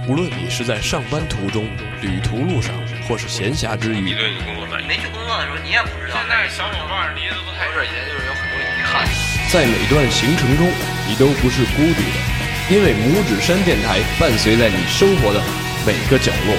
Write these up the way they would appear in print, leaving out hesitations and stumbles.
无论你是在上班途中、旅途路上，或是闲暇之余， 你对你工作满意？ 没去工作的时候，你也不知道。 现在小伙伴离得不太远，就是有很多遗憾。 在每段行程中，你都不是孤独的，因为拇指山电台伴随在你生活的每个角落。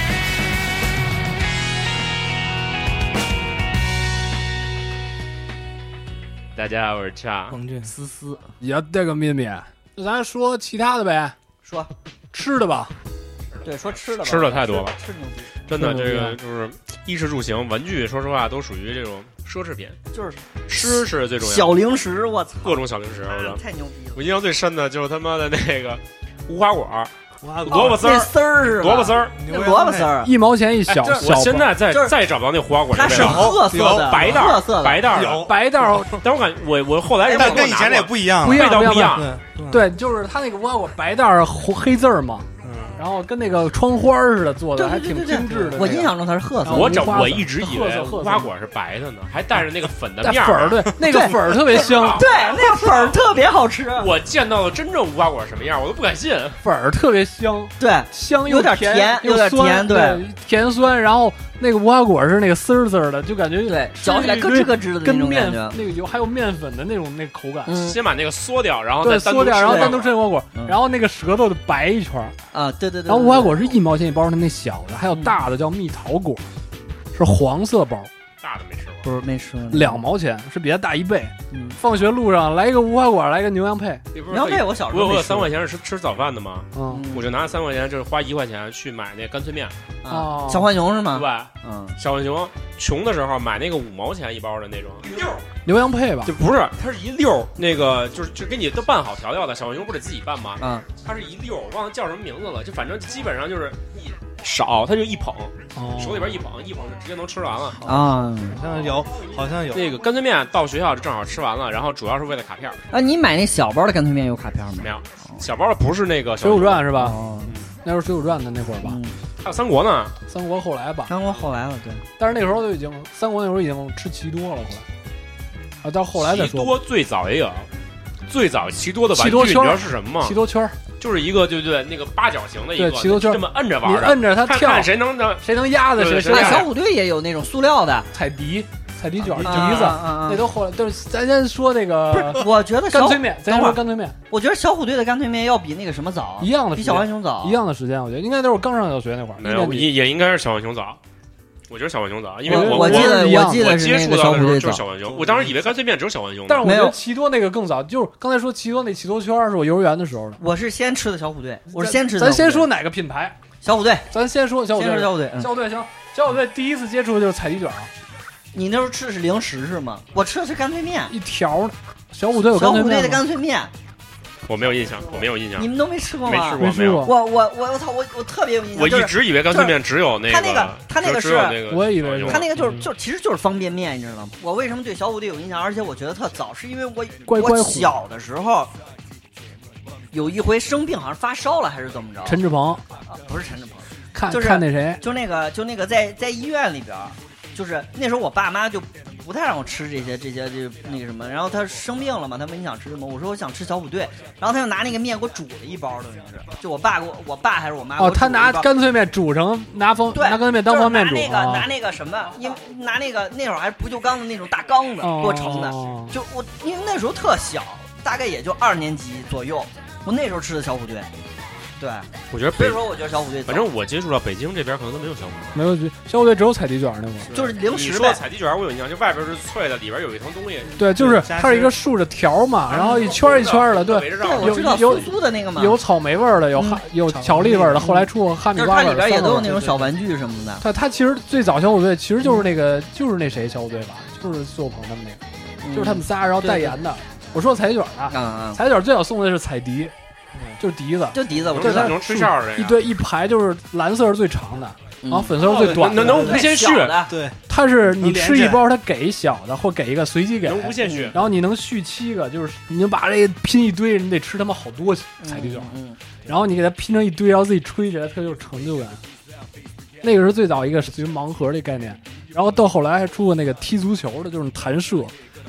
大家好，我是恰王俊思思也这个秘密，咱说其他的呗， 说吃的吧。 对，说吃的吧， 吃的太多了， 吃牛逼， 真的这个就是衣食住行，文具，说实话都属于这种奢侈品， 就是吃是最重要的。 小零食，我操， 各种小零食，我操， 太牛逼了！ 我印象最深的就是他妈的那个无花果、 萝萝卜丝儿、 丝儿是吧？ 萝卜丝儿、 那萝卜丝儿 ，1毛钱一小。 我现在再找不到那无花果， 它是褐色的， 白袋褐色的， 白袋有白袋儿， 但我感觉我后来但跟以前那也不一样， 不一样， 味道不一样。 对，就是它那个无花果白袋儿黑字儿嘛。然后跟那个窗花似的做的，还挺精致的。 我印象中它是褐色。 我一直以为无花果是白的呢，还带着那个粉的面儿。 粉儿，对，那个粉儿特别香。 对，那个粉儿特别好吃。 我见到了真正无花果什么样，我都不敢信。 粉儿特别香， 对， 香有点甜，有点甜，对， 甜酸。然后那个无花果是那个丝儿丝儿的，就感觉对，嚼起来咯吱咯吱的跟面那个有还有面粉的那种那口感。 先把那个缩掉，然后再缩掉，然后单独吃无花果，然后那个舌头就白一圈啊，对对对。 然后无花果是1毛钱一包的那小的，还有大的叫蜜桃果，是黄色包。 大的没吃过， 不是没吃过。 2毛钱，是比它大1倍。放学路上来一个无花果，来一个牛羊配。 牛羊配我小时候我有3块钱是吃早饭的嘛，我就拿3块钱，就是花1块钱去买那干脆面。 啊，小浣熊是吗？ 对，小浣熊。穷的时候买那个5毛钱一包的那种牛羊配吧， 就不是，它是一溜那个，就给你都拌好调料的。小浣熊不得自己拌吗？它是一溜，我忘了叫什么名字了，就反正基本上就是少，它就一捧，手里边一捧就直接能吃完了啊。好像有那个干脆面到学校就正好吃完了，然后主要是为了卡片啊。你买那小包的干脆面有卡片吗？ 没有，小包的不是那个《 水浒传》是吧？那时候《水浒传》的那会儿吧。 还有三国呢， 三国后来吧， 三国后来了，对。 但是那个时候就已经三国那时候已经吃奇多了，后来啊，到后来再说。 奇多最早也有，最早奇多的玩具你知道是什么吗？ 奇多圈就是一个对那个八角形的一个， 对，奇多圈这么摁着玩的， 你摁着它跳， 看谁能压的谁。 小虎队也有那种塑料的彩笛卷笛子，那都后来就是咱先说那个。 不是，我觉得干脆面，咱说干脆面。 我觉得小虎队的干脆面要比那个什么早， 一样的， 比小浣熊早， 一样的时间。我觉得应该都是刚上小学那会儿， 没有，也应该是小浣熊早。我觉得小浣熊早，因为我记得是那个小虎队就是小浣熊。我当时以为干脆面只有小浣熊， 但是我觉得奇多那个更早。就是刚才说奇多那奇多圈是我幼儿园的时候的。 我是先吃的小虎队，我是先吃的。 咱先说哪个品牌？ 小虎队。 咱先说小虎队。 小虎队， 小虎队行。小虎队第一次接触的就是彩笛卷。 你那时候吃的是零食是吗？我吃的是干脆面， 一条。小虎队有干脆面。 小虎队的干脆面。 我没有印象， 你们都没吃过吗？ 没吃过。 我操！我特别有印象。 我一直以为干脆面只有那个。 他那个是， 我也以为他那个其实就是方便面，你知道吗？我为什么对小虎队有印象？而且我觉得特早，是因为我小的时候有一回生病，好像发烧了还是怎么着？ 陈志朋不是陈志朋， 看那谁？ 就那个在医院里边。就是那时候我爸妈就不太让我吃这些那个什么，然后他生病了嘛，他问你想吃什么，我说我想吃小虎队，然后他就拿那个面给我煮了一包的，就我爸还是我妈他拿干脆面煮成拿干脆面当方便煮， 拿那个什么，因为拿那个那会儿还不锈钢的那种大缸子给我盛的，就我因为那时候特小，大概也就2年级左右，我那时候吃的小虎队。对， 我觉得所以说我觉得小虎队， 反正我接触到北京这边可能都没有小虎队， 没有小虎队只有彩笛卷那会儿， 就是零食。 你说彩笛卷我有印象，就外边是脆的，里边有一层东西。 对，就是它是一个竖着条嘛，然后一圈一圈的，对， 有酥的那个嘛， 有草莓味的，有巧克力味的，后来出哈密瓜味， 它里边也都有那种小玩具什么的。 它其实最早小虎队其实就是那谁小虎队吧，就是苏有朋他们那个，就是他们仨，然后代言的。我说彩笛卷啊，彩笛卷最早送的是彩笛。就是笛子， 我知道能吹哨的一排就是蓝色是最长的，然后粉色是最短的， 能无限续。 对， 它是你吃一包，它给小的或给一个随机给， 能无限续。 然后你能续7个，就是你能把这个拼一堆，你得吃他妈好多彩笛卷，然后你给它拼成一堆，然后自己吹起来，特有成就感。那个是最早一个属于盲盒的概念，然后到后来还出过那个踢足球的，就是弹射。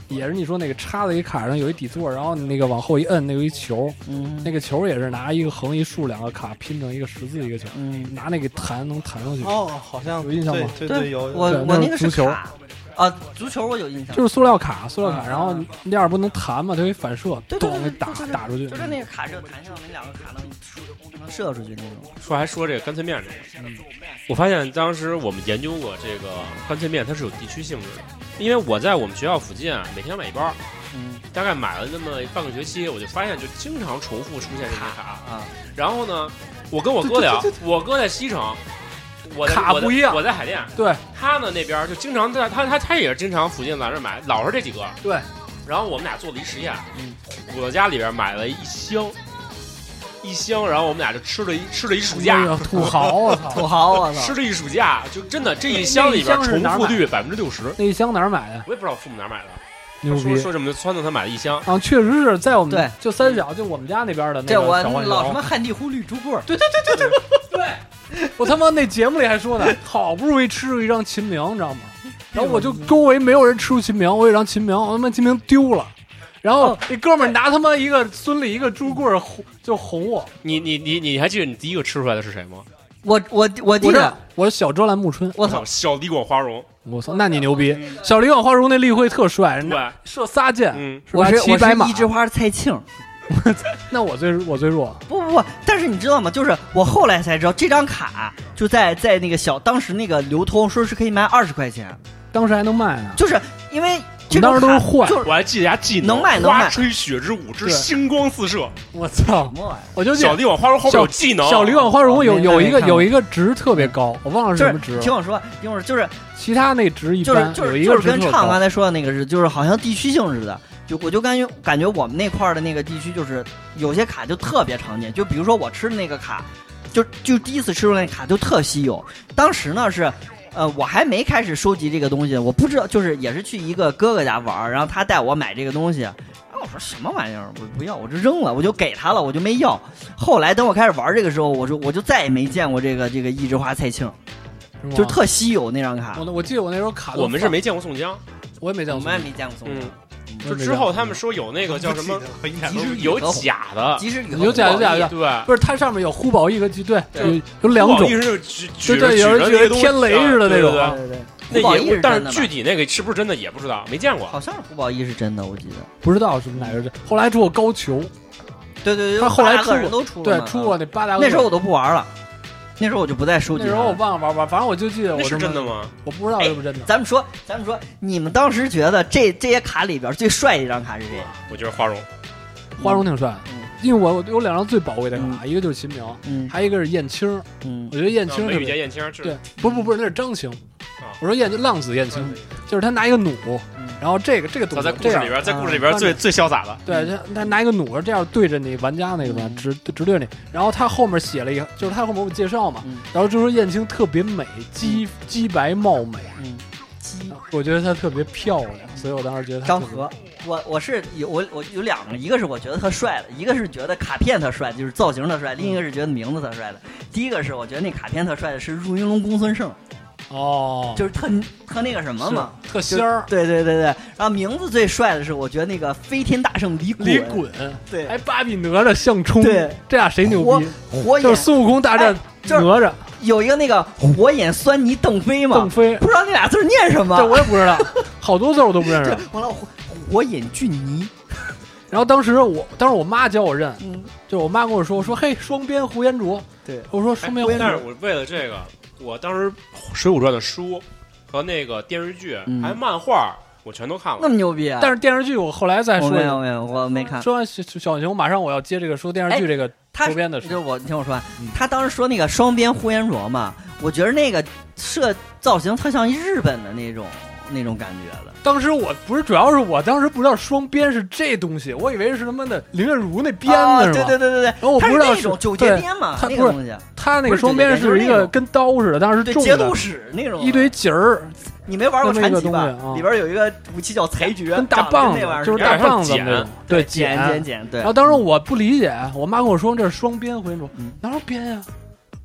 也是你说那个插在一卡上有一底座，然后你那个往后一摁，那有一球，那个球也是拿一个横一竖两个卡拼成一个十字一个球，拿那个弹能弹过去。 哦，好像有印象吗？ 对，有。 我那个是足球啊，足球我有印象， 就是塑料卡，然后那样不能弹嘛，它会反射，咚给打出去。 就是那个卡是有弹性，那两个卡能射出去那种。 说这个干脆面这个，我发现当时我们研究过这个干脆面，它是有地区性质的。因为我在我们学校附近啊，每天买一包，大概买了那么半个学期，我就发现就经常重复出现这些卡啊。然后呢，我跟我哥聊，我哥在西城。 卡不一样， 我在海淀， 对， 他呢那边就经常在他也是经常附近来这买，老是这几个， 对。 然后我们俩做了一实验，我到家里边买了一箱，然后我们俩就吃了一暑假， 土豪我操， 土豪我操， 吃了一暑假，就真的这一箱里边重复率60%。 那一箱哪儿买的？ 我也不知道父母哪儿买的。 牛逼！ 说这么撺掇他买了一箱啊，确实是在我们就三小，就我们家那边的那个这我小浣熊老什么旱地湖绿竹棍， 对，我他妈那节目里还说呢，好不容易吃出一张秦明，你知道吗？然后我就周围没有人吃出秦明，我有张秦明，我他妈秦明丢了。然后那哥们儿拿他妈一个孙俪一个竹棍就哄我。 你还记得你第一个吃出来的是谁吗？ 我记得我小专栏木春， 我操，小李广花荣， 我操，那你牛逼！小李广花荣那立绘特帅，射仨箭， 我是 100码一枝花蔡庆。 那我最弱。 不，但是你知道吗？就是我后来才知道，这张卡就在那个当时那个流通说是可以卖20块钱， 当时还能卖呢。 就是因为当时都是坏， 我还记得家技能卖， 花吹雪之舞之星光四射。 我操！我就小李广花荣后边有技能， 小李广花荣有一个值特别高，我忘了是什么值。 听我说，就是其他那值一般， 就是有一个值跟畅刚才说的那个是，就是好像地区性质的。我就感觉我们那块的那个地区，就是有些卡就特别常见，就比如说我吃的那个卡，就第一次吃出来那卡就特稀有。当时呢是，我还没开始收集这个东西，我不知道，就是也是去一个哥哥家玩，然后他带我买这个东西，然后我说什么玩意儿，我不要，我就扔了，我就给他了，我就没要。后来等我开始玩这个时候，我就再也没见过这个一枝花蔡庆，就特稀有那张卡。 我记得我那时候卡， 我们是没见过宋江， 我也没见过， 我们也没见过宋江。 就之后他们说有那个叫什么，即使有假的， 即使有假的， 对， 不是它上面有呼保义和对，有两种， 对， 有人觉得天雷似的那种， 对。 那也，但是具体那个是不是真的也不知道，没见过。 好像是呼保义是真的，我记得不知道是哪个真。后来出过高俅， 对， 他后来都出了， 对，出过那8大个。 那时候我都不玩了。那时候我就不再收集了。 那时候我忘了玩，反正我就记得我是真的吗？ 我不知道是不是真的。 咱们说，你们当时觉得这些卡里边最帅的一张卡是谁？ 我觉得花荣挺帅的，因为我有2张最宝贵的卡，一个就是秦明，还有一个是燕青。我觉得燕青， 梅雨杰燕青， 对，不是，那是张青。我说浪子燕青，就是他拿一个弩。然后这个动作在故事里边最潇洒的， 对，他拿一个弩这样对着你玩家那个吧，直对你。然后他后面写了一个，就是他后面我介绍嘛，然后就说燕青特别美，肌白貌美，我觉得她特别漂亮，所以我当时觉得张和，我有2个，一个是我觉得特帅的，一个是觉得卡片特帅，就是造型特帅，另一个是觉得名字特帅的。第一个是我觉得那卡片特帅的是入云龙公孙胜。就是特那个什么嘛， 特仙儿， 对。然后名字最帅的是，我觉得那个飞天大圣李衮，对， 还巴比哪吒项冲， 对， 这俩谁牛逼？ 火眼就是孙悟空大战哪吒， 有一个那个火眼狻猊邓飞嘛， 邓飞不知道那俩字念什么， 这我也不知道，好多字我都不认识。 完了，火眼俊尼。 然后当时我妈教我认，就我妈跟我说嘿，双边胡延灼， 对， 我说双边胡延灼。 但是我为了这个。我当时《水浒传》的书和那个电视剧还漫画，我全都看了。 那么牛逼啊！ 但是电视剧我后来再说， 我没看。 说完小熊，马上我要接这个说电视剧这个周边的事。 就你听我说，他当时说那个双边呼延灼嘛，我觉得那个造型特像日本的那种感觉的。 当时我不是，主要是我当时不知道双边是这东西，我以为是他妈的林月如那鞭子是吧？ 对。 然后我不知道是九节鞭嘛， 它不是它那个双边是一个跟刀似的，当时重的节度使那种一堆节儿。 你没玩过传奇吧？里边有一个武器叫裁决， 跟大棒子，就是大棒子那种。对， 剪。对。 然后当时我不理解，我妈跟我说这是双边胡延灼，哪有边呀？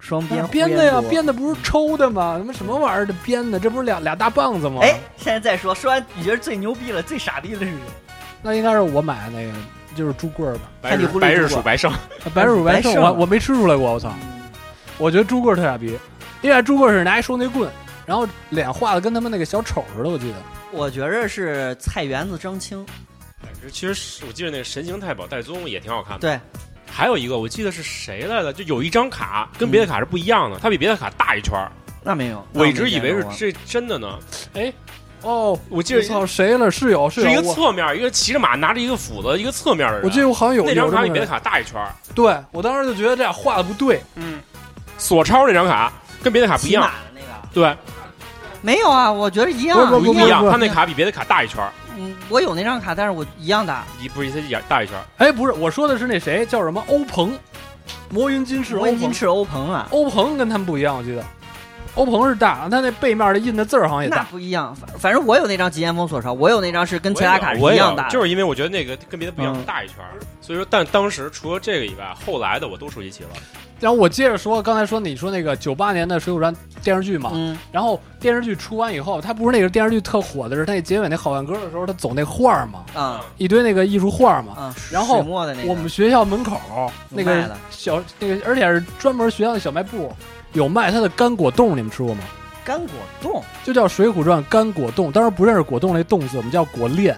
双边编的呀，编的不是抽的吗？他妈什么玩意儿的编的？这不是俩大棒子吗？ 哎，现在再说完，你觉得最牛逼了、最傻逼的是谁？ 那应该是我买的那个，就是猪棍儿吧？ 白日鼠白胜， 白日鼠白胜，我没吃出来过，我操！我觉得猪棍儿特傻逼，因为猪棍儿是拿一双截棍，然后脸画的跟他们那个小丑似的，我记得。 我觉着是菜园子张青。 其实我记得那个神行太保戴宗也挺好看的。 对。 还有一个我记得是谁来的，就有一张卡跟别的卡是不一样的，它比别的卡大一圈。 那没有， 我一直以为是这真的呢。哎， 哦， 我记得操谁了？是一个侧面，一个骑着马拿着一个斧子，一个侧面的人。 我记得我好像有那张卡比别的卡大一圈。 对，我当时就觉得这俩画的不对。 索超那张卡跟别的卡不一样。 那个对， 没有啊，我觉得一样， 不一样。他那卡比别的卡大一圈。 我有那张卡，但是我一样大。 不是他大一圈。 哎，不是，我说的是那谁叫什么欧鹏，魔云金翅欧鹏啊， 欧鹏跟他们不一样，我记得。欧鹏是大，他那背面的印的字儿好像也大。 那不一样，反正我有那张极限风索超，我有那张是跟其他卡是一样大， 就是因为我觉得那个跟别的不一样，大一圈。所以说，但当时除了这个以外，后来的我都收集齐了。 然后我接着说，刚才说你说那个98年的《水浒传》电视剧嘛，然后电视剧出完以后，他不是那个电视剧特火的是他那结尾那好汉歌的时候，他走那画嘛，一堆那个艺术画嘛，然后我们学校门口那个而且是专门学校的小卖部有卖他的干果冻，你们吃过吗？ 干果冻就叫《水浒传》干果冻，当时不认识果冻那冻字，我们叫果链，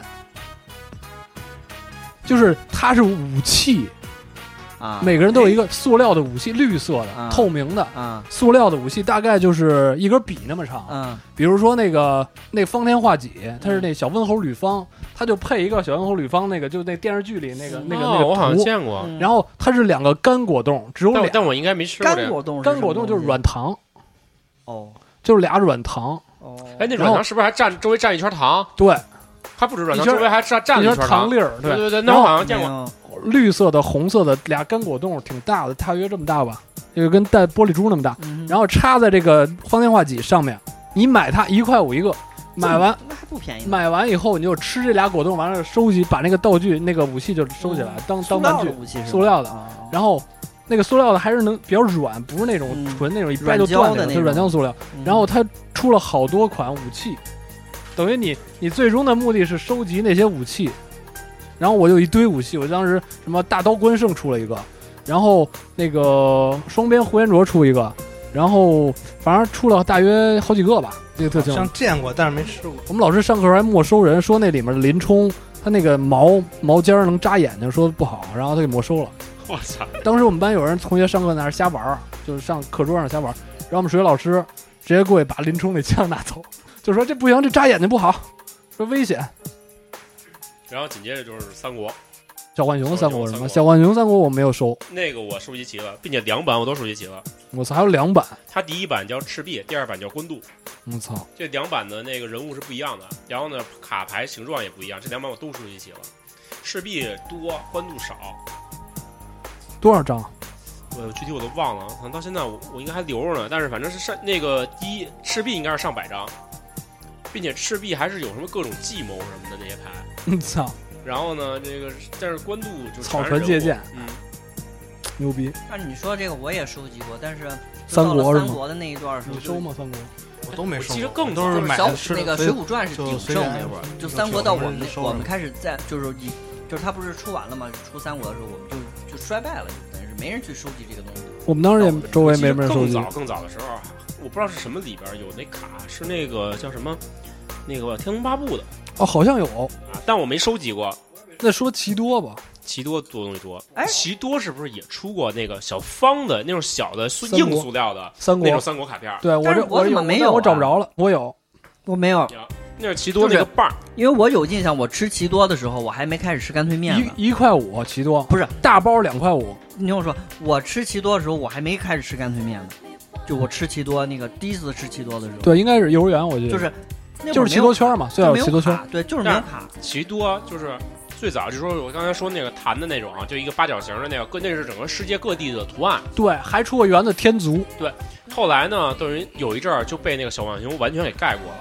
就是它是武器。每个人都有一个塑料的武器，绿色的、透明的，塑料的武器大概就是一根笔那么长。比如说那方天画戟，它是那小温侯吕方，他就配一个小温侯吕方那个，就那电视剧里那个我好像见过。 然后它是2个干果冻，只有俩， 但我应该没吃过。 干果冻就是软糖，就是俩软糖。 哎，那软糖是不是还周围蘸一圈糖？ 对， 它不止软糖，周围还蘸一圈糖粒儿。 对，那我好像见过。 绿色的、红色的俩干果冻，挺大的，大约这么大吧，就跟带玻璃珠那么大。然后插在这个方天画戟上面，你买它1块5一个，买完那还不便宜。 买完以后你就吃这俩果冻，完了收集，把那个道具、那个武器就收起来，当玩具。塑料的。然后那个塑料的还是能比较软，不是那种纯那种一掰就断的，就软胶塑料。然后它出了好多款武器，等于你最终的目的是收集那些武器。然后我有一堆武器，我当时什么大刀关胜出了一个，然后那个双边呼延灼出一个，然后反正出了大约好几个吧，这个特清。 像见过，但是没吃过。 我们老师上课还没收人，说那里面的林冲他那个毛尖能扎眼睛，说不好，然后他给没收了。 我操！ 当时我们班有人同学上课那儿瞎玩，就是上课桌上瞎玩，然后我们数学老师直接过去把林冲那枪拿走，就说这不行，这扎眼睛不好，说危险。 然后紧接着就是三国， 小浣熊三国什么？小浣熊三国我没有收， 那个我收集齐了，并且2版我都收集齐了。 我操，还有2版。 它第1版叫赤壁，第2版叫官渡。 我操， 这2版的那个人物是不一样的，然后呢卡牌形状也不一样，这2版我都收集齐了。赤壁多，官渡少。 多少张？ 我具体我都忘了，可能到现在我应该还留着呢。但是反正是那个赤壁应该是上百张，并且赤壁还是有什么各种计谋什么的那些牌。 操！ 然后呢，这个但是官渡就草船借箭，牛逼。 但你说这个我也收集过，但是三国的那一段你收吗？三国我都没收， 其实更都是买的那个《水浒传》是鼎盛那会儿，就三国到我们开始在就是他不是出完了吗？出三国的时候我们就衰败了，但是没人去收集这个东西。 我们当时也周围没人收集。 更早的时候，我不知道是什么里边有那卡，是那个叫什么那个《天龙八部》的。 哦，好像有， 但我没收集过。 那说奇多吧， 奇多多东西多。哎，奇多是不是也出过那个小方的那种小的硬塑料的三国那种三国卡片？ 对我怎么没有？ 我找不着了。 我没有。 那是奇多那个棒， 因为我有印象，我吃奇多的时候，我还没开始吃干脆面呢。 1块5奇多不是大包2块5。 你听我说，我吃奇多的时候，我还没开始吃干脆面呢。就我吃奇多那个第一次吃奇多的时候， 对，应该是幼儿园，我记得就是奇多圈嘛，最早奇多圈， 对，就是没有卡。 奇多就是最早就说我刚才说那个弹的那种啊，就一个八角形的那个，那是整个世界各地的图案。 对，还出过圆的天族。 对，后来呢，等于有一阵儿就被那个小浣熊完全给盖过了。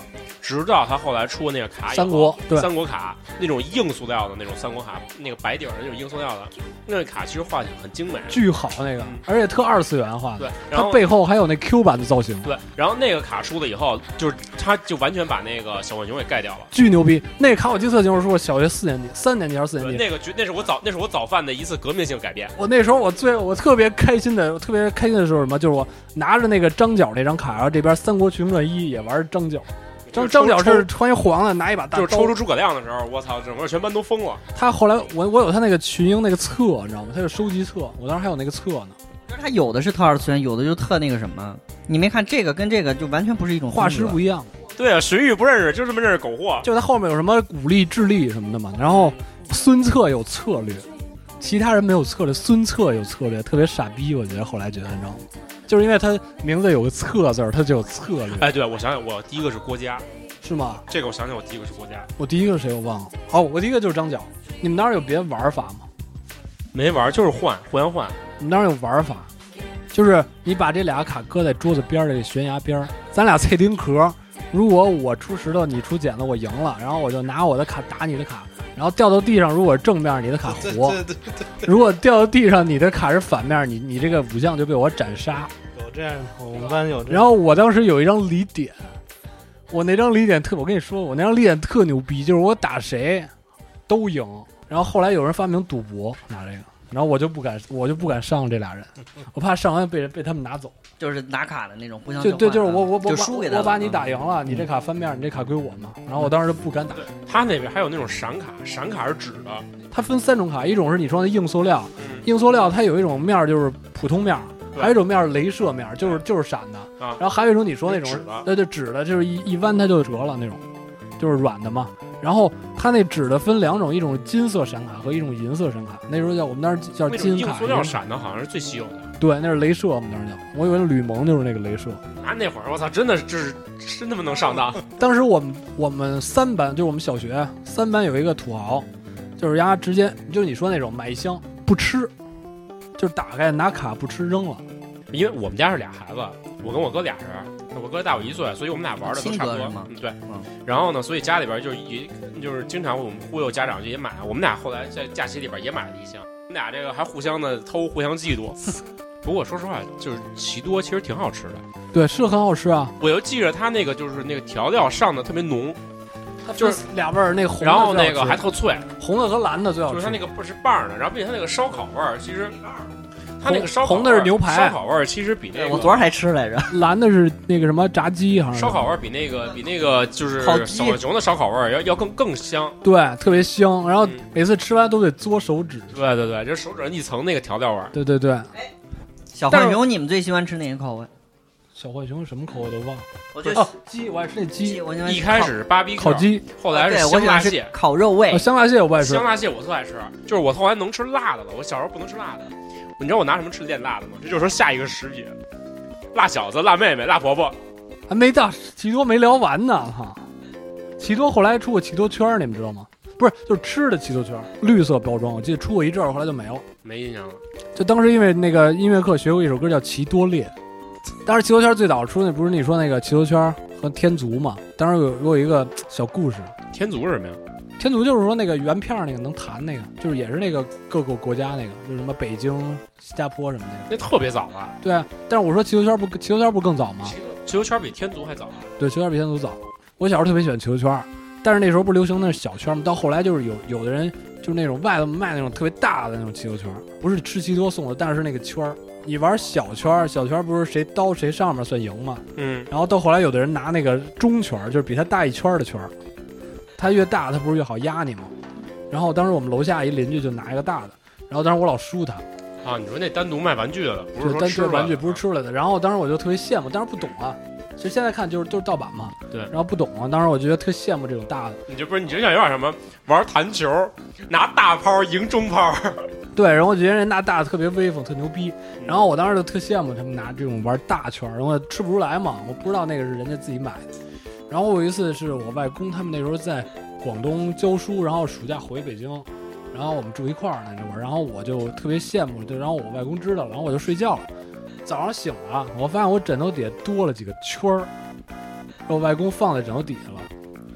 直到他后来出的那个卡， 三国对三国卡那种硬塑料的那种三国卡，那个白底儿的那种硬塑料的，那个卡其实画起来很精美， 巨好那个，而且特2次元化的。 对，然后它背后还有那 Q 版的造型。 对，然后那个卡出了以后，就是他就完全把那个小浣熊给盖掉了， 巨牛逼。那个卡我记得特清楚，是我小学4年级、3年级还是4年级。 那是我早犯的一次革命性改变。 我那时候我特别开心的时候什么，就是我拿着那个张角那张卡，然后这边《三国群传1》也玩张角。张角是穿一黄的，拿一把大刀， 就是抽出诸葛亮的时候，我操，整个全班都疯了。 他后来我有他那个群英那个册，你知道吗？他有收集册，我当时还有那个册呢。 他有的是特2次元，有的就特那个什么。你没看这个跟这个就完全不是一种画师不一样。 对啊，荀彧不认识，就这么认识狗货。 就他后面有什么武力、智力什么的嘛。然后孙策有策略，其他人没有策略，孙策有策略，特别傻逼。我觉得后来觉得，你知道吗？就是因为他名字有个策字，他就有策略。 哎，对，我想想，我第一个是郭嘉。 是吗？ 这个我想想，我第一个是郭嘉。 我第一个是谁我忘了。哦，我第一个就是张角。你们当时有别的玩法吗？ 没玩，就是互相换。 你们当时有玩法，就是你把这俩卡搁在桌子边的悬崖边，咱俩脆丁壳。如果我出石头，你出剪子，我赢了，然后我就拿我的卡打你的卡，然后掉到地上，如果正面你的卡活， 对， 如果掉到地上你的卡是反面，你这个武将就被我斩杀。 有这样，我们班有这样。 然后我当时有一张李典。我那张李典我跟你说，我那张李典特牛逼，就是我打谁都赢。然后后来有人发明赌博拿这个，然后我就不敢上这俩人，我怕上完被他们拿走。 就是拿卡的那种互相对，就是我就输给他， 我把你打赢了，你这卡翻面，你这卡归我嘛。然后我当时就不敢打。 他那边还有那种闪卡，闪卡是纸的。 它分3种卡，一种是你说的硬塑料，硬塑料它有一种面就是普通面。还有一种面是镭射面，就是闪的，然后还有一种你说那种对纸的，就是一弯它就折了那种，就是软的嘛。然后它那纸的分2种，一种金色闪卡和一种银色闪卡。那时候我们当时叫金卡。 硬塑料闪的好像是最稀有的。 对，那是镭射，我们当时叫。我以为吕蒙就是那个镭射。 那会儿我操，真的是真他妈能上当。 当时我们3班，就是我们小学3班有一个土豪，就是丫直接就是你说那种买一箱不吃。就是打开拿卡不吃扔了， 因为我们家是俩孩子，我跟我哥俩人，我哥大我1岁，所以我们俩玩的都差不多。对，然后呢，所以家里边就是经常我们忽悠家长就也买，我们俩后来在假期里边也买了一箱，我们俩这个还互相的偷，互相嫉妒。不过说实话，就是奇多其实挺好吃的， 对，是很好吃啊。 我就记着它那个就是那个调料上的特别浓。就是俩味儿，那个红的， 然后那个还特脆， 红的和蓝的最好吃。 就是它那个不是棒的，然后并且它那个烧烤味儿，其实它那个烧烤红的是牛排， 烧烤味儿其实比那个我昨儿还吃来着。 蓝的是那个什么炸鸡，好像烧烤味儿比那个就是小浣熊的烧烤味儿要更香， 对，特别香。然后每次吃完都得嘬手指， 对，这手指上一层那个调料味儿。 对。 小浣熊，你们最喜欢吃哪个口味？ 小浣熊什么口味都忘了。 我就鸡，我爱吃那鸡。 一开始是芭比烤鸡， 后来是香辣蟹、 烤肉味。 香辣蟹我不爱吃， 香辣蟹我特爱吃，就是我后来能吃辣的了。我小时候不能吃辣的，你知道我拿什么吃练辣的吗？这就是说下一个食品，辣小子、辣妹妹、辣婆婆。 还没到奇多没聊完呢哈。奇多后来出过奇多圈，你们知道吗？不是，就是吃的奇多圈，绿色包装，我记得出过一阵儿，后来就没了， 没印象了。 就当时因为那个音乐课学过一首歌叫《奇多列》。当时奇多圈最早出那不是你说那个奇多圈和天竺嘛？当时有一个小故事。 天竺是什么呀？ 天竺就是说那个圆片那个能弹那个，就是也是那个各个国家那个，就是什么北京、新加坡什么那特别早了。 对啊，但是我说奇多圈不更早吗？ 奇多圈比天竺还早啊。 对，奇多圈比天竺早。我小时候特别喜欢奇多圈，但是那时候不是流行那是小圈吗？到后来就是有的人就是那种外头卖那种特别大的那种奇多圈，不是吃奇多送的，但是那个圈儿。你玩小圈不是谁刀谁上面算赢吗？然后到后来有的人拿那个中圈，就是比他大1圈的圈，他越大他不是越好压你吗？然后当时我们楼下一邻居就拿一个大的，然后当时我老输他。 啊，你说那单独卖玩具的了，不是说单独玩具，不是吃出来的。然后当时我就特别羡慕，当时不懂啊，其实现在看都是盗版嘛。 对， 然后不懂啊，当时我觉得特羡慕这种大的。 你就像有点什么玩弹球，拿大炮赢中炮。 对，然后我觉得人拿大的特别威风，特牛逼。然后我当时就特羡慕他们拿这种玩大圈，然后吃不出来嘛，我不知道那个是人家自己买的。然后我有一次是我外公他们那时候在广东教书，然后暑假回北京，然后我们住一块儿那会儿，然后我就特别羡慕，就然后我外公知道了，然后我就睡觉了。早上醒了，我发现我枕头底下多了几个圈儿，我外公放在枕头底下了。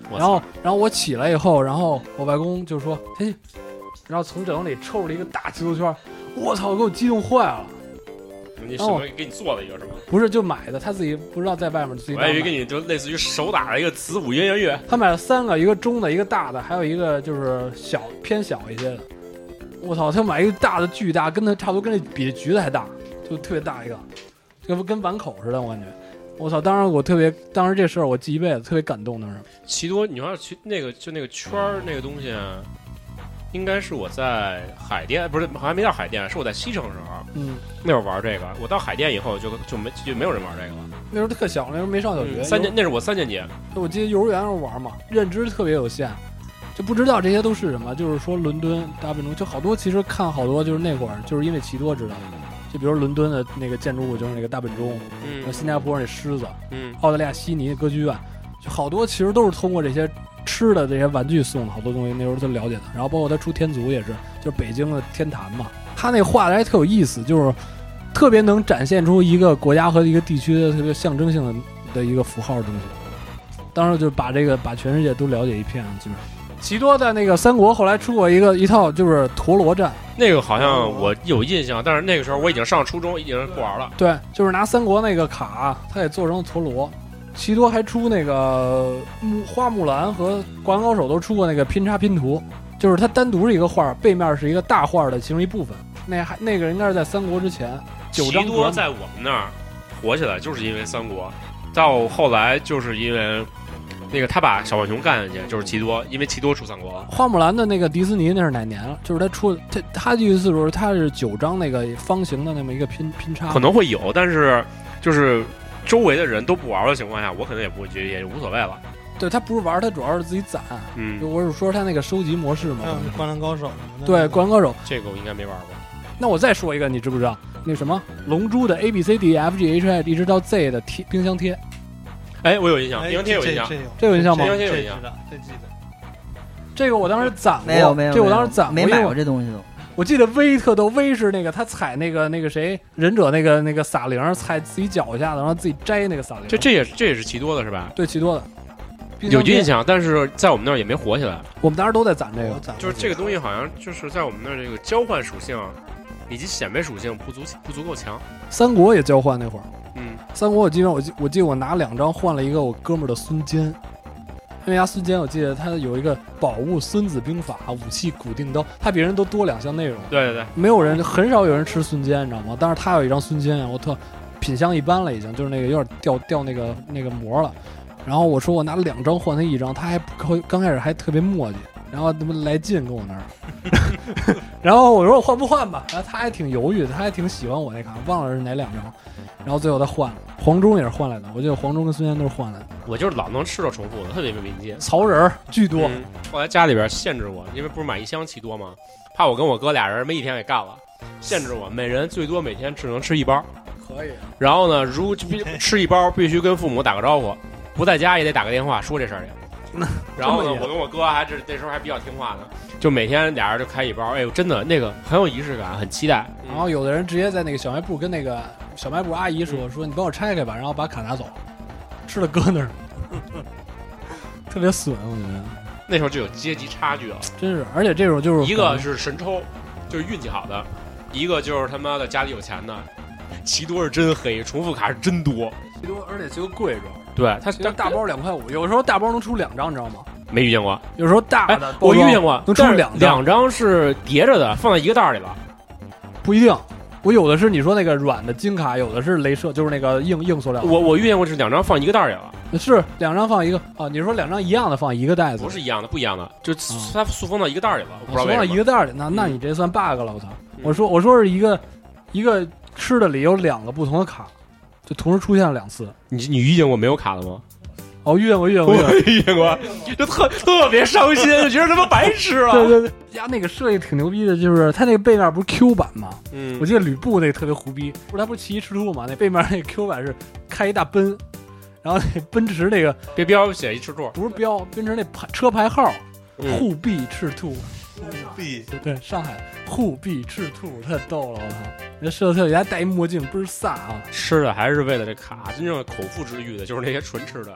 然后我起来以后，然后我外公就说：“嘿。”然后从枕头里抽出了一个大奇多圈，我操，给我激动坏了。 你什么给你做了一个是吗？ 不是，就买的，他自己不知道在外面自己。 我还以为给你就类似于手打了一个子午鸳鸯乐。 他买了3个，一个中的，一个大的，还有一个就是偏小一些的。我操，他买一个大的巨大，跟他差不多，跟那比橘子还大，就特别大一个，就跟碗口似的，我感觉。我操！当时这事儿我记一辈子，特别感动。当时奇多，你要去那个就那个圈儿那个东西，应该是我在海淀，不是好像没到海淀，是我在西城的时候，那会儿玩这个。我到海淀以后就没有人玩这个了。 那时候特小，那时候没上小学， 那是我3年级。 我记得幼儿园时候玩嘛，认知特别有限，就不知道这些都是什么。就是说伦敦、大本钟，就好多其实看好多就是那会儿就是因为奇多知道的。就比如伦敦的那个建筑物，就是那个大本钟，新加坡那狮子，澳大利亚悉尼歌剧院，就好多其实都是通过这些吃的这些玩具送的好多东西，那时候都了解的。然后包括他出天竺也是，就是北京的天坛嘛，他那画的还特有意思，就是特别能展现出一个国家和一个地区的特别象征性的一个符号的东西。当时就把全世界都了解一片，基本上。奇多在那个三国后来出过一套就是陀螺战， 那个好像我有印象，但是那个时候我已经上初中，已经不玩了。 对，就是拿三国那个卡，他给做成陀螺。奇多还出那个花木兰和灌篮高手都出过那个拼插拼图，就是它单独是一个画，背面是一个大画的其中一部分。那个应该是在三国之前9张。 奇多在我们那儿火起来，就是因为三国，到后来就是因为。那个他把小浣熊干下去，就是奇多，因为奇多出三国了。 花木兰的那个迪士尼那是哪年了？就是他出他这一次时候他是9张那个方形的那么一个拼插， 可能会有，但是就是周围的人都不玩的情况下，我可能也不会觉得也无所谓了。 对他不是玩，他主要是自己攒。就我是说他那个收集模式嘛。 灌篮高手。 对，灌篮高手这个我应该没玩过。 那我再说一个，你知不知道？那什么龙珠的 ABCDFGHI 一直到 Z 的冰箱贴。 哎，我有印象，冰箱贴有印象， 这有印象吗？ 冰箱贴有印象， 这记得。 这个我当时攒过， 没有， 这我当时攒过， 没买过这东西都。 我记得威特逗，威是那个他踩那个谁忍者那个撒铃，踩自己脚下的，然后自己摘那个撒铃。 这也是奇多的是吧？ 对，奇多的。 有印象，但是在我们那儿也没火起来。 我们当时都在攒这个， 就是这个东西好像就是在我们那儿这个交换属性以及显摆属性不足够强。 三国也交换那会儿。三国我记得我拿2张换了一个我哥们儿的孙坚，因为孙坚我记得他有一个宝物孙子兵法，武器古定刀，他比人都多2项内容。 对， 很少有人吃孙坚，你知道吗？但是他有一张孙坚，我特品相一般了，已经就是那个有点掉那个膜了。然后我说我拿了2张换他1张，他还刚开始还特别磨叽，然后他妈来劲跟我那儿，然后我说我换不换吧，然后他还挺犹豫的，他还挺喜欢我那卡，忘了是哪2张。然后最后他换了，黄忠也是换来的，我记得黄忠跟孙坚都是换来的。我就是老能吃到重复的，特别没敏捷。 曹仁巨多， 后来家里边限制我，因为不是买1箱奇多吗？怕我跟我哥俩人没一天给干了，限制我每人最多每天只能吃1包。 可以。 然后呢，如吃1包必须跟父母打个招呼，不在家也得打个电话说这事儿去。然后呢，我跟我哥那时候还比较听话呢，就每天俩人就开1包。哎呦，真的那个很有仪式感，很期待。 然后有的人直接在那个小卖部跟那个小卖部阿姨说你帮我拆开吧，然后把卡拿走，吃了搁那儿，特别损，我觉得。 那时候就有阶级差距了， 真是。而且这种就是一个是神抽，就是运气好的；一个就是他妈的家里有钱的。奇多是真黑，重复卡是真多。 奇多，而且奇多贵着。 对，它大包2块5，有时候大包能出2张，你知道吗？ 没遇见过。 有时候大的我遇见过， 能出2 张是叠着的，放在一个袋里了。 不一定。我有的是你说那个软的金卡，有的是镭射，就是那个硬塑料。 我遇见过是2张放一个袋里了， 是2张放一个啊？你说2张一样的放一个袋子？ 不是一样的，不一样的，就它塑封到一个袋里了，不知道为什么。 塑封到一个袋里，那你这算 bug 了，我操！我说是一个吃的里有2个不同的卡，就同时出现了2次。 你遇见过没有卡的吗？ 哦，遇见过， 就特别伤心，就觉得他妈白痴了。 对呀，那个设计挺牛逼的，就是它那个背面不是 Q 版吗？我记得吕布那个特别胡逼，不是他不是奇异赤兔吗？那背面那个 Q 版是开一大奔，然后那奔驰那个别标写一赤兔， 不是标，奔驰那车牌号护臂赤兔。 护臂对，上海护臂赤兔太逗了，我操！那设计还戴一墨镜，倍儿飒啊！ 吃的还是为了这卡，真正口腹之欲的就是那些纯吃的。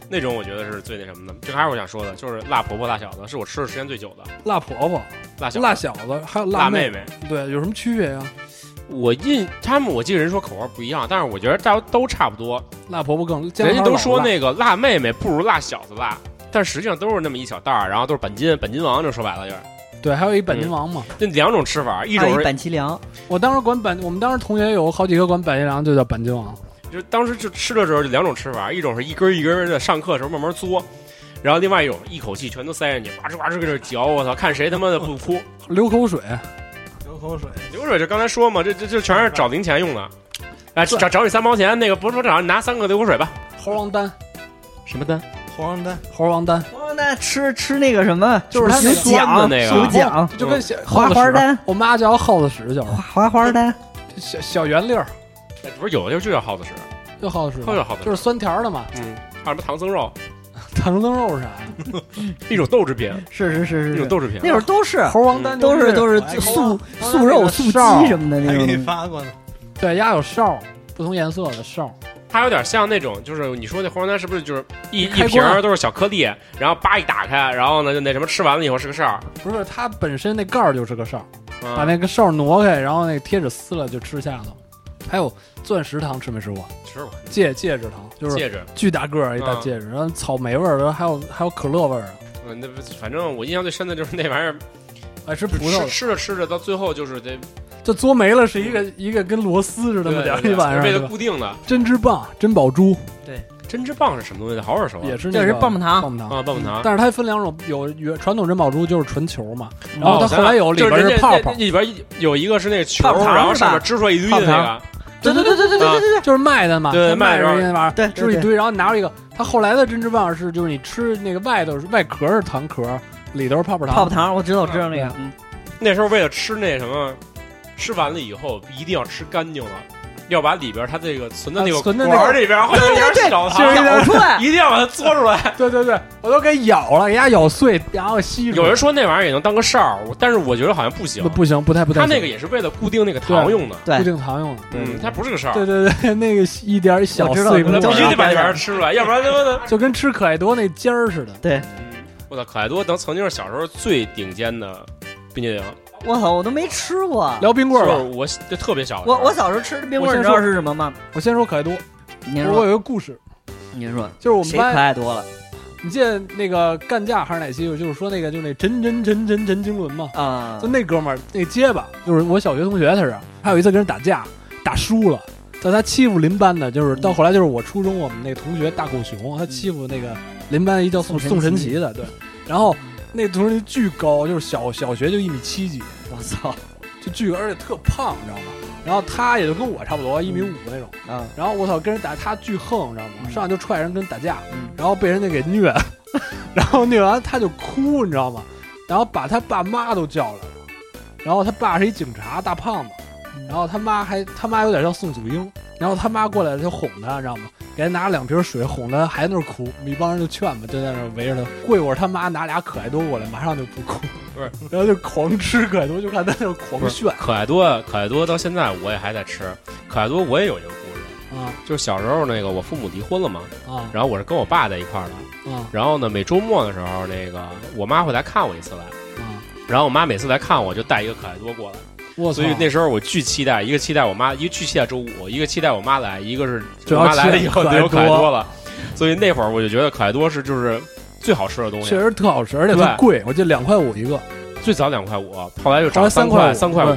那种我觉得是最那什么的。这还是我想说的，就是辣婆婆、辣小子，是我吃的时间最久的。 辣婆婆、 辣小子，还有妹辣妹。 对，有什么区别呀？ 我记得人说口味不一样，但是我觉得大家都差不多。 辣婆婆更， 人家都说那个辣妹妹不如辣小子辣，但实际上都是那么一小袋儿，然后都是本金王，就说白了就是。 对，还有一本金王嘛。 这两种吃法，一种是板崎良。 我当时我们当时同学有好几个管板崎良就叫板金王。 就当时就吃的时候就两种吃法，一种是一根一根的上课的时候慢慢嘬，然后另外一种一口气全都塞进去，呱吱呱吱搁这嚼，我操，看谁他妈的不哭， 流口水就刚才说嘛，这全是找零钱用的，哎，找你3毛钱，那个不是说找你拿3个流口水吧？ 猴王丹， 什么丹？ 猴王丹吃那个什么， 就是它有酸的那个， 有奖， 就跟花花丹， 我妈叫耗子屎，叫花花丹， 小圆粒儿。 不是有的就叫耗子屎， 就耗子屎， 就是酸甜的嘛。 还有什么唐僧肉？ 唐僧肉是啥呀？ 一种豆制品， 是一种豆制品。 那会儿都是猴王丹， 都是素肉、素鸡什么的那种。 给发过呢。 对，鸭有哨，不同颜色的哨。 它有点像那种，就是你说那猴王丹是不是就是一瓶都是小颗粒，然后叭一打开，然后呢就那什么吃完了以后是个哨？ 不是，它本身那盖儿就是个哨，把那个哨挪开，然后那个贴纸撕了就吃下头。还有钻石糖吃没吃过？ 吃过。 戒指糖就是戒指， 巨大个儿一大戒指，然后草莓味儿的，还有可乐味儿的。 那反正我印象最深的就是那玩意儿， 爱吃葡萄， 吃着到最后就是得就嘬没了，是一个跟螺丝似的那么点一晚上， 为了固定的。 针织棒、珍宝珠， 对， 针织棒是什么东西？好耳熟啊！ 也是这是棒棒糖啊，棒棒糖。 但是它分两种，有传统珍宝珠就是纯球嘛，然后它后来有里边是泡泡， 里边有一个是那个球，然后上面支出来一堆的那个。 对， 就是卖的嘛， 对， 卖的那玩意儿， 对， 支一堆，然后拿着一个。它后来的针织棒是，就是你吃那个外壳是糖壳，里头是泡泡糖。 泡泡糖，我知道那个。 那时候为了吃那什么，吃完了以后一定要吃干净了。要把里边它这个存的那个管里边，会有点小糖咬出来， 一定要把它嘬出来。 对，我都给咬了，给它咬碎，然后吸出来。 有人说那玩意儿也能当个哨，但是我觉得好像不行， 不行，不太。 它那个也是为了固定那个糖用的， 对， 固定糖用的。 它不是个哨。 对，那个一点小碎末， 必须得把那玩意儿吃出来，要不然他妈的就跟吃可爱多那尖儿似的。 对， 我操，可爱多曾经是小时候最顶尖的冰淇淋。 我操，我都没吃过。 聊冰棍吧， 我就特别小。 我小时候吃的冰棍，你知道是什么吗？ 我先说可爱多。我有一个故事。 您说， 就是我们班谁可爱多了？ 你记得那个干架还是哪期？就是说那个就那陈经纶嘛啊， 就那哥们儿那结巴，就是我小学同学，他是还有一次跟人打架，打输了，但他欺负邻班的，就是到后来就是我初中我们那同学大狗熊，他欺负那个邻班一叫宋神奇的，对，然后。那同学巨高，就是小学就1.7米几， 我操， 就巨高，而且特胖，你知道吗？然后他也就跟我差不多1.5米那种，然后我操，跟人打他巨横，你知道吗？上来就踹人跟人打架，然后被人家给虐，然后虐完他就哭，你知道吗？然后把他爸妈都叫来了，然后他爸是一警察，大胖子，然后他妈有点像宋祖英，然后他妈过来就哄他，你知道吗？给他拿2瓶水哄他，还在那哭，一帮人就劝嘛，就在那围着他。过一会儿他妈拿俩可爱多过来，马上就不哭， 不是， 然后就狂吃可爱多，就看他就狂炫。 可爱多到现在我也还在吃。可爱多我也有一个故事啊，就是小时候那个我父母离婚了嘛啊，然后我是跟我爸在一块儿的啊，然后呢每周末的时候那个我妈会来看我一次来啊，然后我妈每次来看我就带一个可爱多过来。所以那时候我巨期待，一个期待我妈，一个巨期待周五，一个期待我妈来，一个是我妈来了以后就有可爱多了。所以那会儿我就觉得可爱多是就是最好吃的东西， 确实特好吃，而且特贵，我记得2.5块一个， 最早2.5块，后来又涨3块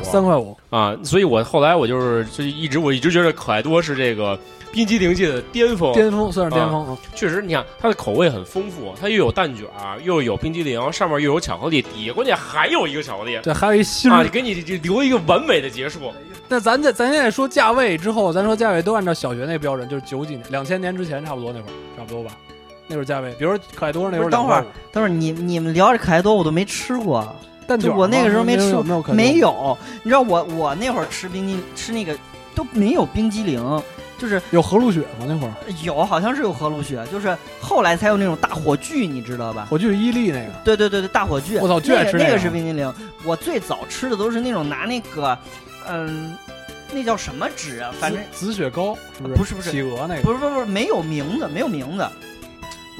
5 啊。所以我后来我就一直觉得可爱多是这个冰激凌界的巅峰算是巅峰。 确实，你看它的口味很丰富，它又有蛋卷，又有冰激凌，上面又有巧克力，底下关键还有一个巧克力， 对，还有一芯啊，给你留一个完美的结束。 那咱现在说价位之后，咱说价位都按照小学那标准，就是90几年、2000年之前差不多那会儿，差不多吧？那会儿价位，比如说可爱多那会儿。 等会儿，你们聊这可爱多我都没吃过， 蛋卷我那个时候没吃过， 没有。你知道我那会儿吃那个都没有冰激凌。就是有和路雪吗？那会儿有，好像是有和路雪，就是后来才有那种大火炬，你知道吧？ 火炬伊利那个，对，大火炬。 我操，最爱吃那个是冰激凌。我最早吃的都是那种拿那个，那叫什么纸啊？反正紫雪糕， 不是企鹅那个， 不是，没有名字，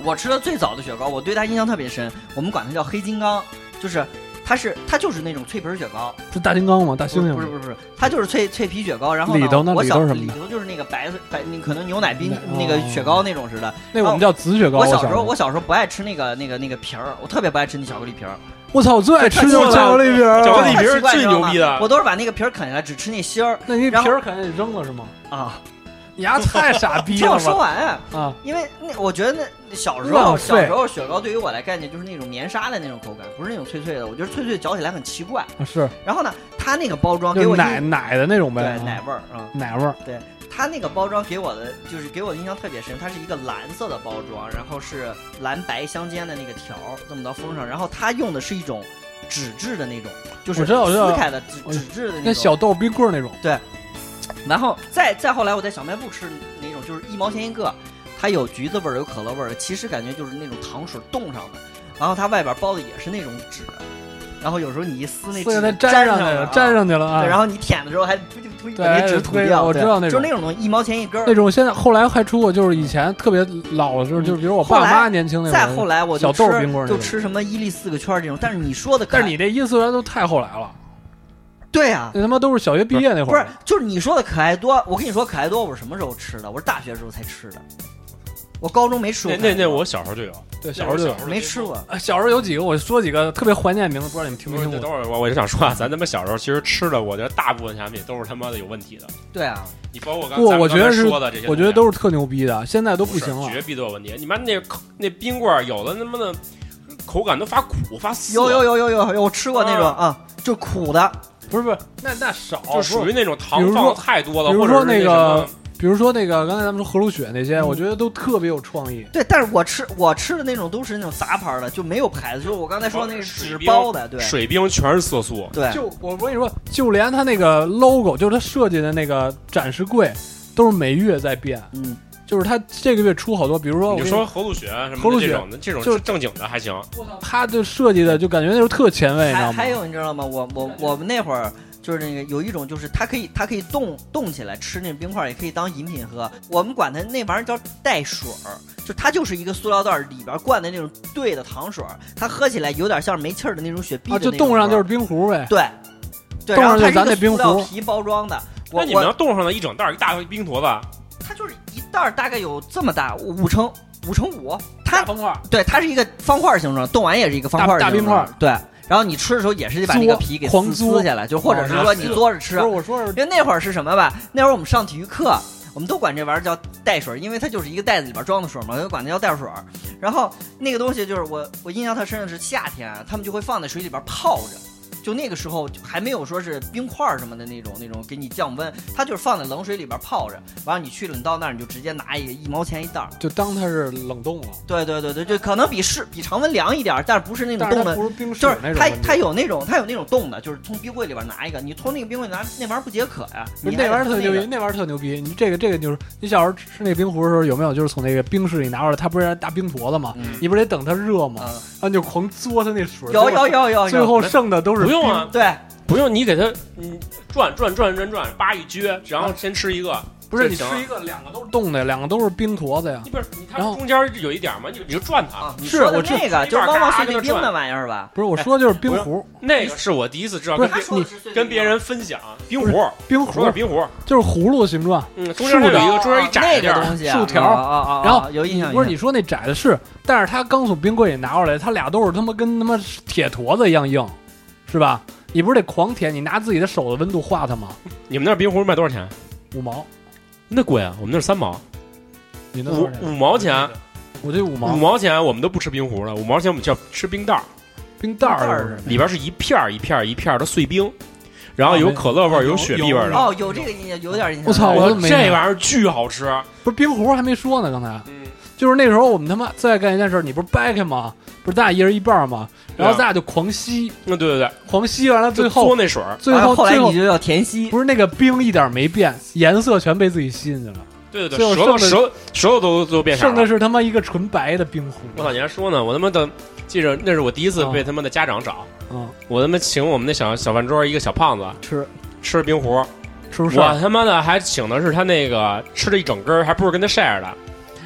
我吃的最早的雪糕，我对它印象特别深，我们管它叫黑金刚，就是它就是那种脆皮雪糕， 是大金刚吗？大猩猩？ 不是，它就是脆皮雪糕。然后呢， 里头呢？ 我小什么？ 里头就是那个白，可能牛奶冰那个雪糕那种似的。 那我们叫紫雪糕。 我小时候不爱吃那个皮儿，我特别不爱吃那巧克力皮儿。 我操，我最爱吃就是巧克力皮儿。 巧克力皮儿最牛逼的， 我都是把那个皮儿啃下来，只吃那芯儿。 那你皮儿啃下来扔了是吗？ 啊。 你丫太傻逼了！ 听我说完啊！ 因为我觉得那小时候雪糕对于我来概念就是那种棉纱的那种口感，不是那种脆脆的。我觉得脆脆嚼起来很奇怪。 是。 然后呢，它那个包装给我奶的那种呗， 对，奶味儿啊， 奶味儿。 对，它那个包装给我的印象特别深，它是一个蓝色的包装，然后是蓝白相间的那个条这么到封上，然后它用的是一种纸质的那种，就是撕开的纸质的那种， 跟小豆冰棍那种。 对。然后再后来我在小卖部吃那种就是1毛钱一个，它有橘子味儿有可乐味儿的，其实感觉就是那种糖水冻上的，然后它外边包的也是那种纸，然后有时候你一撕那纸粘上去了啊， 对，然后你舔的时候还把那纸吐掉， 我知道那种， 就是那种东西1毛钱一根那种。现在后来还出过，就是以前特别老的时候，就是比如我爸妈年轻那会儿， 再后来我小豆冰棍就吃什么伊利4个圈这种，但是你说的， 但是你这1、4个圈都太后来了。 对呀， 那他妈都是小学毕业那会儿。 不是，就是你说的可爱多。我跟你说，可爱多我是什么时候吃的？我是大学时候才吃的。我高中没吃过。 那我小时候就有， 对，小时候就有， 没吃过。 小时候有几个，我说几个特别怀念的名字，不知道你们听没听过？ 等会儿我就想说啊，咱他妈小时候其实吃的，我觉得大部分产品都是他妈的有问题的。 对啊， 你包括我觉得说的这些， 我觉得都是特牛逼的，现在都不行了， 绝逼都有问题。你妈那冰棍有的他妈的口感都发苦发涩。 有，我吃过那种啊，就苦的。 不是，那少， 就属于那种糖放太多了， 比如说那个， 比如说那个，刚才咱们说和路雪那些，我觉得都特别有创意。 对，但是我吃的那种都是那种杂牌的，就没有牌子，就是我刚才说那个纸包的，对， 水冰全是色素。 对， 就我跟你说，就连它那个 logo，就是它设计的那个展示柜，都是每月在变。就是他这个月出好多，比如说你说和路雪什么的这种就是正经的还行。 他就设计的就感觉那时候特前卫，你知道吗？ 还有你知道吗？我们那会儿就是那个有一种就是它可以冻起来吃那冰块，也可以当饮品喝。我们管它那玩意儿叫带水儿，就它就是一个塑料袋里边灌的那种兑的糖水，它喝起来有点像没气儿的那种雪碧的那种。 就冻上就是冰壶呗。 对， 冻上就是咱那冰壶。 塑料皮包装的。 那你们要冻上了一整袋一大冰坨子。 它就是一袋大概有这么大，5乘5，它方块， 对，它是一个方块形状，冻完也是一个方块大冰块， 对。然后你吃的时候也是得把那个皮给撕下来，就或者是说你嘬着吃。 不是我说是， 因为那会儿是什么吧？那会儿我们上体育课，我们都管这玩意儿叫带水，因为它就是一个袋子里边装的水嘛，就管它叫带水。然后那个东西就是我印象特深的是夏天，他们就会放在水里边泡着。就那个时候还没有说是冰块什么的那种给你降温，它就是放在冷水里边泡着，完了你去了，你到那儿你就直接拿一个1毛钱一袋， 就当它是冷冻了。 对，就可能比常温凉一点，但是不是那种冻的， 不是冰水就是那种。 它有那种冻的，就是从冰柜里边拿一个，你从那个冰柜拿那玩意儿不解渴呀。 那玩意儿特牛逼，那玩意儿特牛逼。你这个就是你小时候吃那个冰壶的时候有没有？就是从那个冰室里拿出来，它不是大冰坨子吗？你不是得等它热吗？然后你就狂嘬它那水。 有， 最后剩的都是不用啊， 对。 不用你给它，转，叭一撅，然后先吃一个。 不是你吃一个，两个都是冻的，两个都是冰坨子呀。 你不是它中间有一点嘛，你就转它。 你说的那个就是旺旺碎碎冰的玩意儿吧？ 不是，我说的就是冰壶。 那个是我第一次知道，跟别人分享冰壶，说点冰壶就是葫芦形状， 中间有一个中间一窄的东西， 竖条。然后有印象， 不是你说那窄的是，但是它刚从冰柜里拿出来，它俩都是他妈跟他妈铁坨子一样硬，是吧？你不是得狂舔？你拿自己的手的温度化它吗？ 你们那冰壶卖多少钱 ？5毛， 那贵啊！我们那是3毛。 你那 5毛钱？ 我这5毛。 5毛钱我们都不吃冰壶了，5毛钱我们叫吃冰袋儿。 冰袋儿里边是一片的碎冰，然后有可乐味儿，有雪碧味儿的。 哦，有这个印象，有点印象。 我操，我这玩意儿巨好吃。 不是冰壶还没说呢，刚才。就是那时候我们他妈再干一件事，你不是掰开吗？不是咱俩一人一半吗？然后咱俩就狂吸。 对， 狂吸完了，最后嘬那水， 最后来你就要甜吸。 不是那个冰一点没变，颜色全被自己吸进去了。 对，舌头都变色。 剩的是他妈一个纯白的冰壶。 我操，你还说呢？我他妈的记着，那是我第一次被他妈的家长找。我他妈请我们那小饭桌一个小胖子吃冰壶，我他妈的还请的是他那个吃了一整根，还不是跟他晒着的。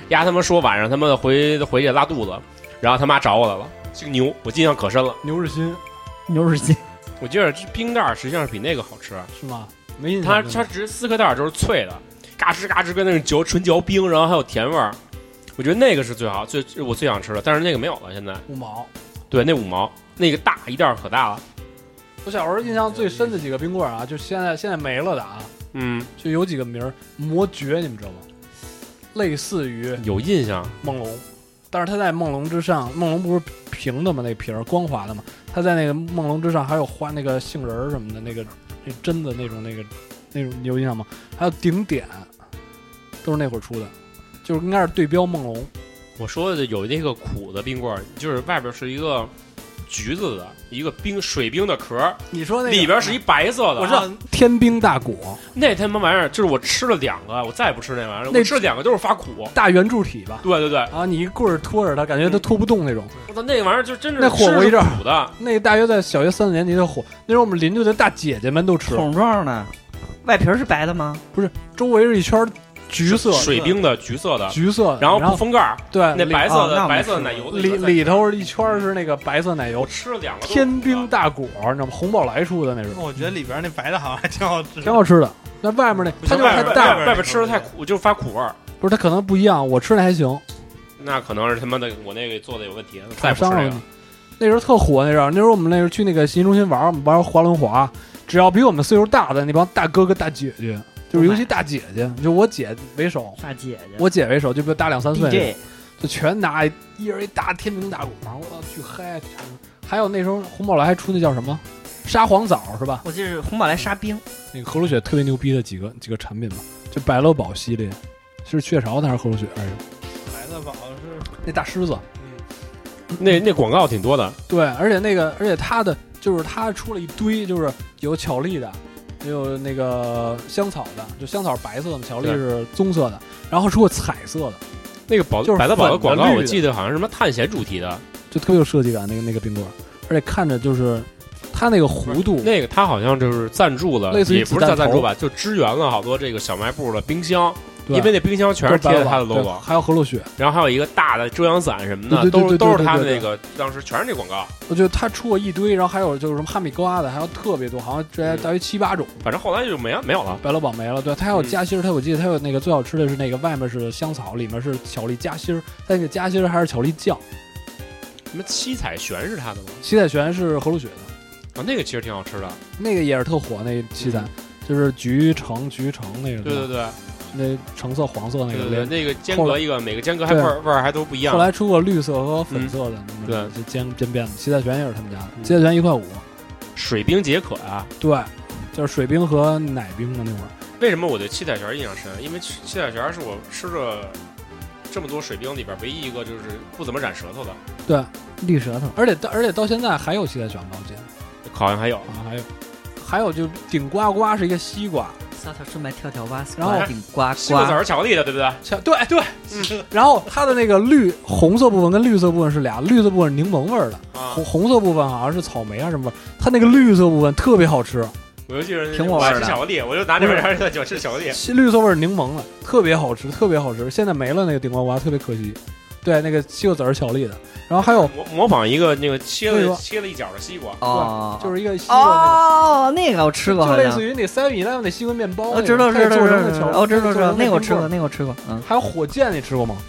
丫他妈说晚上他妈回去拉肚子，然后他妈找我来了，这个牛我印象可深了。 牛日新， 我觉得这冰袋实际上是比那个好吃， 是吗？没印象。 它直接撕开袋就是脆的，嘎吱嘎吱跟那个纯嚼冰，然后还有甜味儿。我觉得那个是最好，我最想吃的，但是那个没有了，现在 5毛。 对，那5毛，那个大一袋可大了。 我小时候印象最深的几个冰棍啊，就现在没了的啊，就有几个名儿，魔蕨你们知道吗？类似于有印象梦龙，但是它在梦龙之上，梦龙不是平的吗？那皮儿光滑的嘛，它在那个梦龙之上还有画那个杏仁什么的，那真的那种你有印象吗？还有顶点，都是那会儿出的，就是应该是对标梦龙。 我说的有那个苦的冰棍，就是外边是一个橘子的一个水冰的壳， 你说那里边是一白色的， 我知道天冰大果， 那他妈玩意儿就是我吃了2个，我再也不吃那玩意儿，我吃了2个都是发苦， 大圆柱体吧？ 对对对， 啊，你一棍儿拖着它，感觉它拖不动那种。 我操，那玩意儿就真是那火过一阵苦的， 那大约在小学3、4年级的火，那时候我们邻居的大姐姐们都吃。 桶状的，外皮是白的吗？ 不是，周围是一圈橘色水冰的橘色的， 然后不封盖， 对， 那白色的奶油里头一圈是那个白色奶油。 我吃了2个天冰大果，你知道吗？红宝来出的那是。 我觉得里边那白的好像还挺好吃， 挺好吃的。那外面那它就是太淡， 外边吃的太苦，就发苦味儿。 不是，它可能不一样，我吃的还行。 那可能是他妈的我那个做的有问题，再不吃这个。 那时候特火，那时候我们那时候去那个信息中心玩，我们玩滑轮滑，只要比我们岁数大的那帮大哥哥大姐姐。就是尤其大姐姐，就我姐为首， 大姐姐， 我姐为首，就比我大2、3岁 DJ， 就全拿一人一大天冰大果，我操，巨嗨！还有那时候红宝来还出那叫什么沙黄枣是吧？ 我记得是红宝来沙冰， 那个和路雪特别牛逼的几个产品吧，就百乐宝系列，是雀巢的还是和路雪来着？ 百乐宝是那大狮子， 那广告挺多的， 对，而且它的就是它出了一堆，就是有巧力的。也有那个香草的，就香草白色的，巧力是棕色的，然后出过彩色的。 那个就是百乐宝的广告，我记得好像是什么探险主题的， 就特别有设计感。那个冰棍，而且看着就是它那个弧度， 那个它好像就是赞助了， 类似于也不是赞助吧，就支援了好多这个小卖部的冰箱。因为那冰箱全是贴着它的 logo， 还有和路雪， 然后还有一个大的遮阳伞什么的，都是它的那个，当时全是这广告。 我觉得它出过一堆，然后还有就是什么哈密瓜的，还有特别多，好像这大约7、8种。 反正后来就没有了， 百乐宝没了。对，它还有夹心儿，我记得它有那个最好吃的是那个外面是香草，里面是巧力夹心儿，但那个夹心儿还是巧力酱。 什么七彩旋是它的吗？ 七彩旋是和路雪的，那个其实挺好吃的， 那个也是特火，那七彩就是橘橙那个。 对对对。 那橙色、黄色那个， 对，那个间隔一个，每个间隔还味儿还都不一样。 后来出过绿色和粉色的， 对， 就煎变的。七彩旋也是他们家的，七彩旋1块5。 水冰解渴啊， 对，就是水冰和奶冰的那会儿。 为什么我对七彩旋印象深？因为七彩旋是我吃着这么多水冰里边唯一一个就是不怎么染舌头的。 对， 绿舌头。 而且到现在还有七彩旋吧？我记得好像还有啊，还有就顶呱呱是一个西瓜。 撒条顺白跳跳蛙， 然后顶呱呱， 西瓜籽儿巧克力的，对不对？ 对，然后它的那个红色部分跟绿色部分是俩，绿色部分是柠檬味儿的，红色部分好像是草莓啊什么味儿。它那个绿色部分特别好吃， 我就记得苹果味儿的巧克力，我就拿这边就吃巧克力。 绿色味儿柠檬的，特别好吃，特别好吃。现在没了那个顶呱呱，特别可惜。对，那个西瓜籽儿巧克力的，然后还有模仿一个那个切了一角的西瓜， 哦，就是一个西瓜那个我吃过， 就类似于那7-11那西瓜面包， 我知道， 知道， 那个我吃过， 还有火箭，你吃过吗？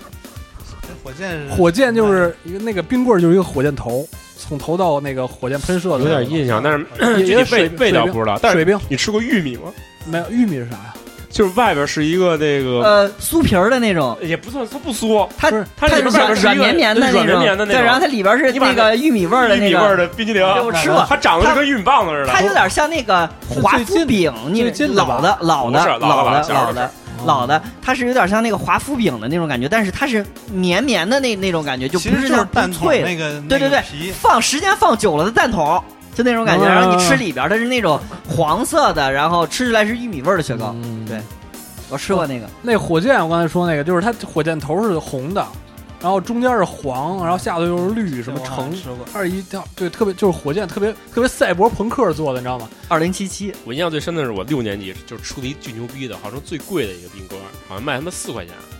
火箭就是一个那个冰棍，就是一个火箭头，从头到那个火箭喷射的， 有点印象，但是也味道不知道。但是水冰， 你吃过玉米吗？ 没有，玉米是啥呀？ 就是外边是一个那个酥皮儿的那种， 也不算，它不酥， 它是软绵绵的那种，对，然后它里边是那个玉米味儿的那个冰淇淋， 我吃过， 它长得就跟玉米棒子似的， 它有点像那个华夫饼，你老的，它是有点像那个华夫饼的那种感觉，但是它是绵绵的那种感觉，就不是像蛋脆那个， 对，时间放久了的蛋筒。就那种感觉，然后你吃里边它是那种黄色的，然后吃起来是玉米味的雪糕。对，我吃过那个。 那火箭我刚才说那个，就是它火箭头是红的，然后中间是黄，然后下头又是绿，什么橙，二一跳，对，特别就是火箭特别赛博朋克做的，你知道吗 ？2077， 我印象最深的是我6年级就出了一巨牛逼的，好像最贵的一个冰棍，好像卖他妈4块钱。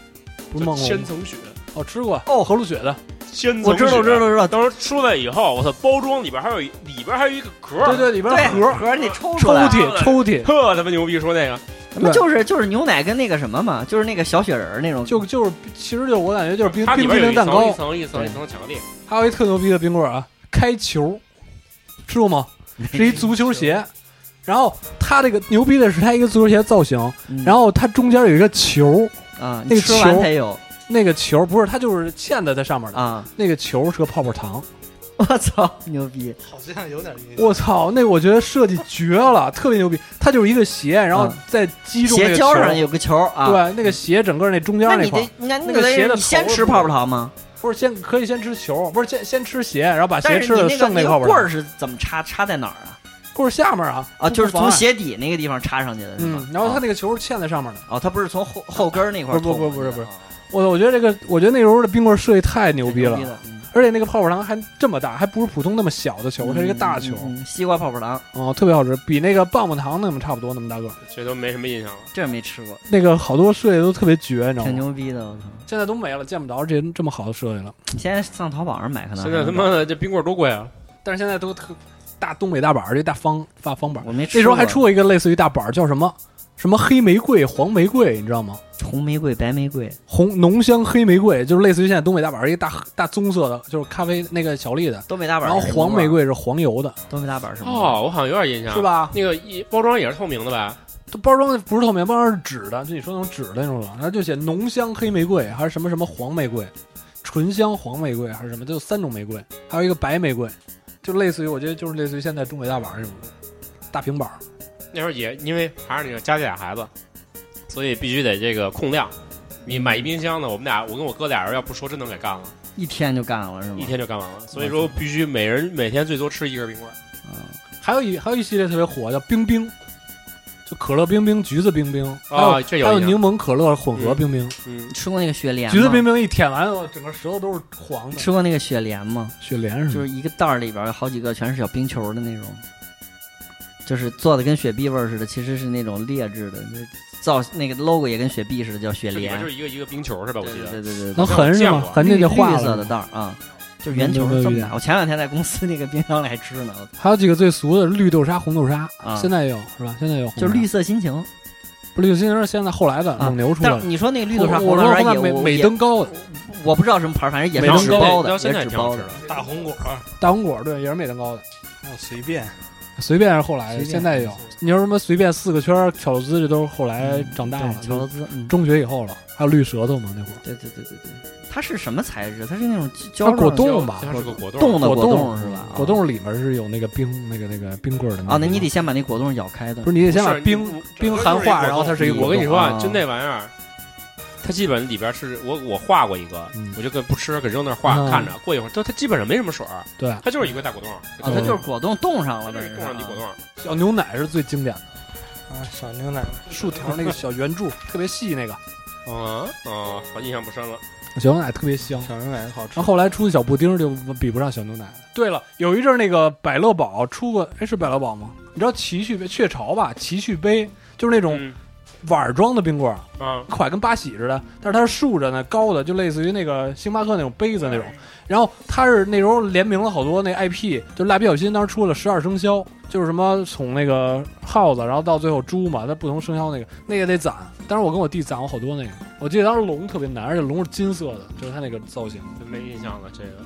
不是梦千层雪。 哦，吃过哦，和路雪的。 我知道。 当时出来以后，我操，包装里边还有一个壳， 对，里边盒你抽出来， 抽屉， 特他妈牛逼，说那个。 就是牛奶跟那个什么嘛，就是那个小雪人那种， 就是其实我感觉就是冰淇淋蛋糕， 一层巧克力。 还有一特牛逼的冰棍啊，开球，吃过吗？是一足球鞋，然后它这个牛逼的是它一个足球鞋造型，然后它中间有一个球啊， 那个吃完才有那个球，不是它就是嵌在上面的啊， 那个球是个泡泡糖。 我操，牛逼！ 好像有点意思。 我操，那我觉得设计绝了，特别牛逼。它就是一个鞋，然后再击中那个鞋胶上有个球啊。 对，那个鞋整个那中间那块， 那个鞋的先吃泡泡糖吗？ 不是，可以先吃球，不是先吃鞋，然后把鞋吃了剩那泡泡糖。 棍儿是怎么插在哪儿啊？ 棍儿下面啊， 就是从鞋底那个地方插上去的，是吧？ 然后它那个球是嵌在上面的。 哦，它不是从后跟那块儿。 不是。我觉得我觉得那时候的冰棍设计太牛逼了。而且那个泡泡糖还这么大，还不是普通那么小的球，它是一个大球， 西瓜泡泡糖哦，特别好吃，比那个棒棒糖那么差不多那么大个。 这都没什么印象了， 这没吃过。 那个好多设计都特别绝，你知道吗？ 挺牛逼的，我操！ 现在都没了，见不着这么好的设计了。 现在上淘宝上买可能。 现在他妈的这冰棍多贵啊！ 但是现在都特大东北大板，这大方板， 我没吃过。 那时候还出过一个类似于大板，叫什么黑玫瑰、黄玫瑰，你知道吗？ 红玫瑰、白玫瑰、 浓香黑玫瑰，就是类似于现在东北大板一个大棕色的，就是咖啡那个巧克力的东北大板。 然后黄玫瑰是黄油的， 东北大板是吗？ 哦，我好像有点印象， 是吧？ 那个包装也是透明的吧？ 包装不是透明，包装是纸的，就你说那种纸的那种的，然后就写浓香黑玫瑰，还是什么黄玫瑰，醇香黄玫瑰还是什么，就有3种玫瑰，还有一个白玫瑰，就类似于我觉得就是类似于现在东北大板这种大平板。 那时候也因为还是那个家里俩孩子，所以必须得这个控量。你买一冰箱呢，我跟我哥俩人要不说真能给干了， 一天就干了是吗？ 一天就干完了，所以说必须每人每天最多吃1根冰棍。 还有一系列特别火叫冰冰，就可乐冰冰、橘子冰冰啊，这还有柠檬可乐混合冰冰。 吃过那个雪莲吗？ 橘子冰冰一舔完，整个舌头都是黄的。 吃过那个雪莲吗？ 雪莲是就是一个袋里边有好几个全是小冰球的那种，就是做的跟雪碧味似的，其实是那种劣质的。那个 logo 也跟雪碧似的，叫雪莲， 就是一个冰球是吧？我记得。 对。 能横是吗？横着就化了。 绿色的袋啊，就是圆球这么大。我前2天在公司那个冰箱里还吃呢。 还有几个最俗的绿豆沙、红豆沙，现在也有是吧？现在有， 就是绿色心情。 不，绿色心情是现在后来的蒙牛出来的。 你说那个绿豆沙、红豆沙也美登高的， 我不知道什么牌，反正也是纸包的，也是纸包的。 大红果对，也是美登高的。 还有随便是后来的，现在也有。你说什么随便4个圈巧乐兹，这都是后来长大了， 巧乐兹中学以后了。还有绿舌头嘛，那会儿。 对，它是什么材质？它是那种胶果冻吧？ 它是个果冻， 冻是吧？ 果冻里面是有那个冰棍的。 啊，那你得先把那果冻咬开的。 不是，你得先把冰含化，然后它是一个。 我跟你说啊，就那玩意儿。它基本里边是我画过一个，我就不吃，给扔那画看着。过一会儿，它基本上没什么水儿， 对， 它就是一个大果冻， 它就是果冻冻上了， 冻上的果冻。 小牛奶是最经典的小牛奶， 竖条那个小圆柱，特别细那个。 我印象不深了。 小牛奶特别香， 小牛奶好吃。 然后后来出的小布丁就比不上小牛奶。对了，有一阵那个百乐宝出过，是百乐宝吗？你知道奇趣杯、雀巢吧？奇趣杯就是那种。碗装的冰棍快跟八喜似的，但是它是竖着呢，高的，就类似于那个星巴克那种杯子那种。然后它是那时候联名了好多那 IP， 就蜡笔小新当时出了12生肖，就是什么从那个耗子，然后到最后猪嘛，它不同生肖那个得攒。当时我跟我弟攒过好多那个，我记得当时龙特别难，而且龙是金色的，就是它那个造型。 没印象了，这个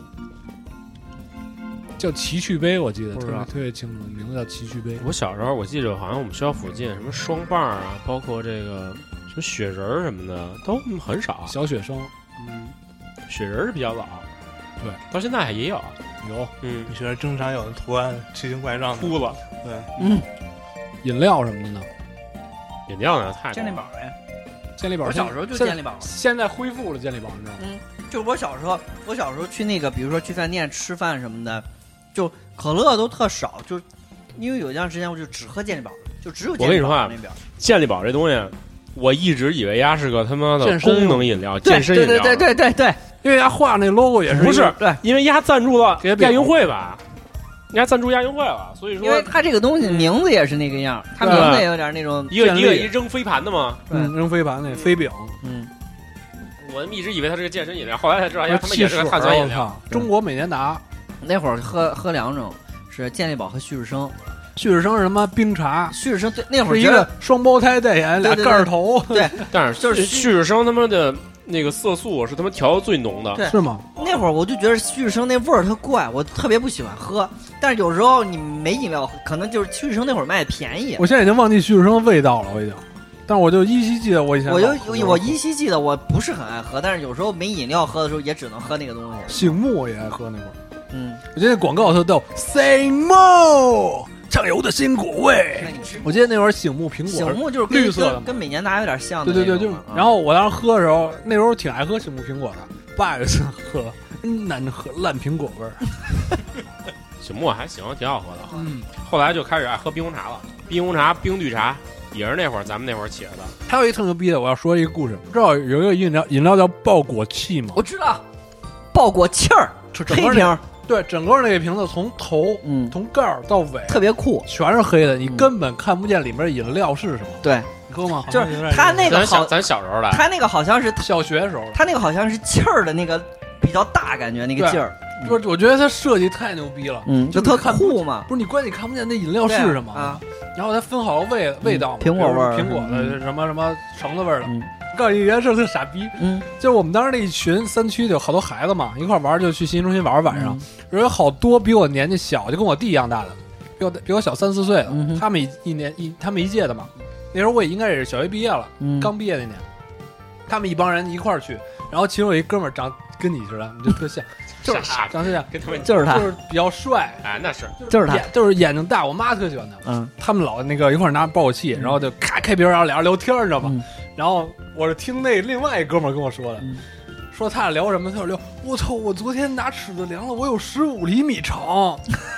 叫奇趣杯，我记得特别清楚，名字叫奇趣杯。 我小时候我记得好像我们学校附近什么双棒啊，包括这个什么雪人什么的都很少。 小雪生， 雪人是比较老， 对， 到现在也有。 雪人经常有的图案奇形怪状的秃子， 对， 饮料什么的呢？ 饮料呢？太健力宝呗， 健力宝。 我小时候就健力宝， 现在恢复了健力宝，你知道吗？ 就我小时候去那个，比如说去饭店吃饭什么的。就可乐都特少，就因为有一段时间我就只喝健力宝，就只有健力宝那边。 健力宝这东西，我一直以为它是个他妈的功能饮料、健身饮料。 对， 因为它画那 logo 也是不是对， 因为它赞助了亚运会吧？人家赞助亚运会了，所以说， 因为它这个东西名字也是那个样，它名字也有点那种一个扔飞盘的嘛， 扔飞盘那飞饼， 我一直以为它是个健身饮料，后来才知道，他们也是个碳酸饮料。 中国美年达那会儿喝两种，是健力宝和旭日升。 旭日升是什么冰茶？ 旭日升对那会儿是一个双胞胎代言，俩盖头。 对， 但是就是旭日升他妈的那个色素是他妈调的最浓的， 是吗？ 那会儿我就觉得旭日升那味儿特怪，我特别不喜欢喝。但是有时候你没饮料，可能就是旭日升那会儿卖的便宜。 我现在已经忘记旭日升的味道了，我已经。但是我就依稀记得我以前， 我依稀记得我不是很爱喝，但是有时候没饮料喝的时候也只能喝那个东西。 醒目我也爱喝那会儿。我记得那广告特逗 ，Say more。酱油的鲜果味，我记得那会儿醒目苹果， 醒目就是绿色的， 跟美年达有点像的。 对，就然后我当时喝的时候，那时候挺爱喝醒目苹果的，爸有一次喝，难喝烂苹果味儿。 醒目还行，挺好喝的。后来就开始爱喝冰红茶了，冰红茶、冰绿茶也是那会儿咱们那会儿起来的。 还有一特牛逼的，我要说一个故事，知道有一个饮料叫爆果气吗？ 我知道，爆果气儿，黑瓶。 对，整个那个瓶子从头，从盖儿到尾， 特别酷， 全是黑的，你根本看不见里面饮料是什么。 对， 你喝吗？ 就是他那个咱小时候的， 他那个好像是小学的时候， 他那个好像是气儿的那个比较大，感觉那个劲儿。 不是，我觉得他设计太牛逼了， 就特酷嘛。 不是，你关键你看不见那饮料是什么啊？ 然后它分好多味道， 苹果味儿、 苹果的什么什么橙子味儿的。告诉你，原来是特傻逼。就是我们当时那一群3区的有好多孩子嘛，一块玩就去信息中心玩晚上。有好多比我年纪小，就跟我弟一样大的，比我小3、4岁的。他们他们一届的嘛。那时候我也应该也是小学毕业了，刚毕业那年。他们一帮人一块儿去，然后其中有一哥们儿长跟你似的，就特像， 就是傻， 长得像， 跟他们就是他， 就是比较帅。 哎，那是， 就是他， 就是眼睛大，我妈特喜欢他。他们老那个一块儿拿爆果器，然后就咔开瓶，然后俩人聊天，你知道吗？然后我是听那另外一哥们儿跟我说的，说他俩聊什么？他说聊，我操，我昨天拿尺子量了，我有15厘米长。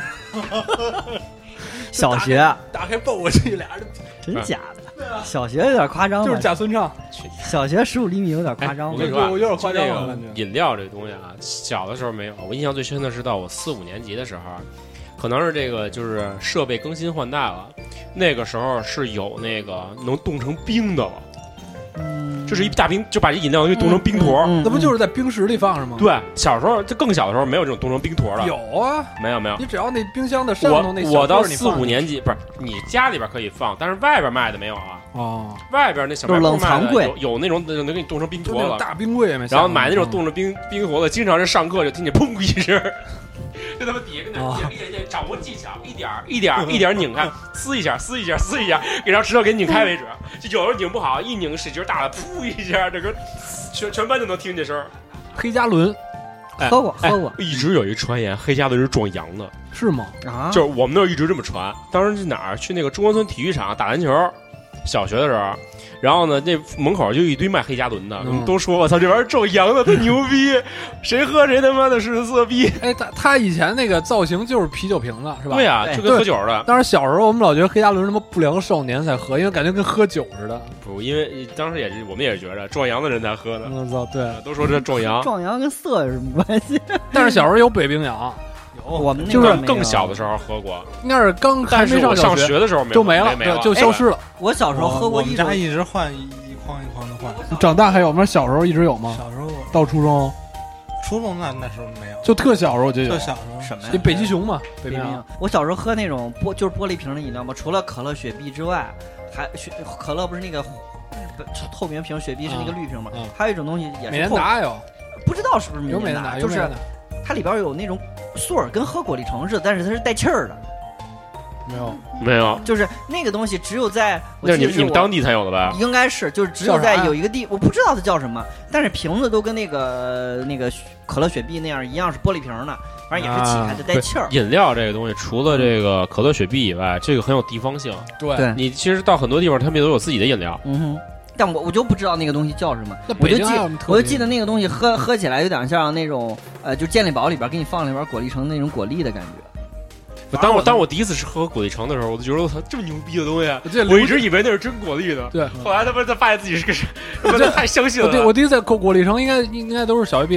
小学打开爆果器，俩人真假的？小学有点夸张， 就是假孙畅。 小学15厘米有点夸张。 我跟你说， 有点夸张了。感觉饮料这东西啊，小的时候没有。我印象最深的是到我4、5年级的时候，可能是这个就是设备更新换代了，那个时候是有那个能冻成冰的了。就是一大冰，就把这饮料给冻成冰坨， 那不就是在冰室里放着吗？ 对，小时候就更小的时候没有这种冻成冰坨的。 有啊， 没有， 你只要那冰箱的上头那我到4、5年级，不是你家里边可以放，但是外边卖的没有啊。 哦， 外边那小卖部卖的有那种能给你冻成冰坨了， 大冰柜然后买那种冻成冰坨的，经常是上课就听见砰一声。就他妈底下跟那一点掌握技巧，一点拧开，撕一下，然后直到给拧开为止。就有时候拧不好，一拧使劲大了，噗一下，这个全班就能听见声。 黑加仑，喝过， 一直有一传言，黑加仑是壮阳的， 是吗？ 啊， 就是我们那儿一直这么传。当时去哪儿？去那个中关村体育场打篮球，小学的时候。然后呢，那门口就一堆卖黑加仑的，都说我操，这玩意儿壮阳的，特牛逼，谁喝谁他妈的是色逼。 哎，他以前那个造型就是啤酒瓶子，是吧？ 对呀，就跟喝酒的。 当时小时候我们老觉得黑加仑什么不良少年才喝，因为感觉跟喝酒似的。 不，因为当时我们也是觉着壮阳的人才喝的。 我操，对， 都说这壮阳。 壮阳跟色有什么关系？ 但是小时候有北冰洋。 我们就是更小的时候喝过， 应该是刚还没上学的时候就没了，就消失了。 我小时候喝过一直一直换一筐一筐的换。 长大还有吗？小时候一直有吗？ 小时候到初中那时候没有， 就特小时候就有。 特小时候什么呀？ 北极熊嘛，北冰洋。 我小时候喝那种就是玻璃瓶的饮料嘛，除了可乐、雪碧之外，还可乐不是那个透明瓶，雪碧是那个绿瓶嘛？还有一种东西也是美年达有， 不知道是不是有美年达， 就是它里边有那种素儿，跟喝果粒橙似的，但是它是带气儿的。 没有， 就是那个东西只有在那你们当地才有的吧？ 应该是，就是只有在有一个地，我不知道它叫什么，但是瓶子都跟那个可乐、雪碧那样一样，是玻璃瓶的，反正也是起开的，带气儿。 饮料这个东西，除了这个可乐、雪碧以外，这个很有地方性。 对， 你其实到很多地方，他们都有自己的饮料。 但我就不知道那个东西叫什么，我就记得那个东西喝起来有点像那种就健力宝里边给你放里边果粒橙那种果粒的感觉。 当我第一次是喝果粒橙的时候，我就觉得我操，这么牛逼的东西，我一直以为那是真果粒的。 对， 后来他发现自己是个，我太相信了。 我第一次喝果粒橙，应该都是小学毕业，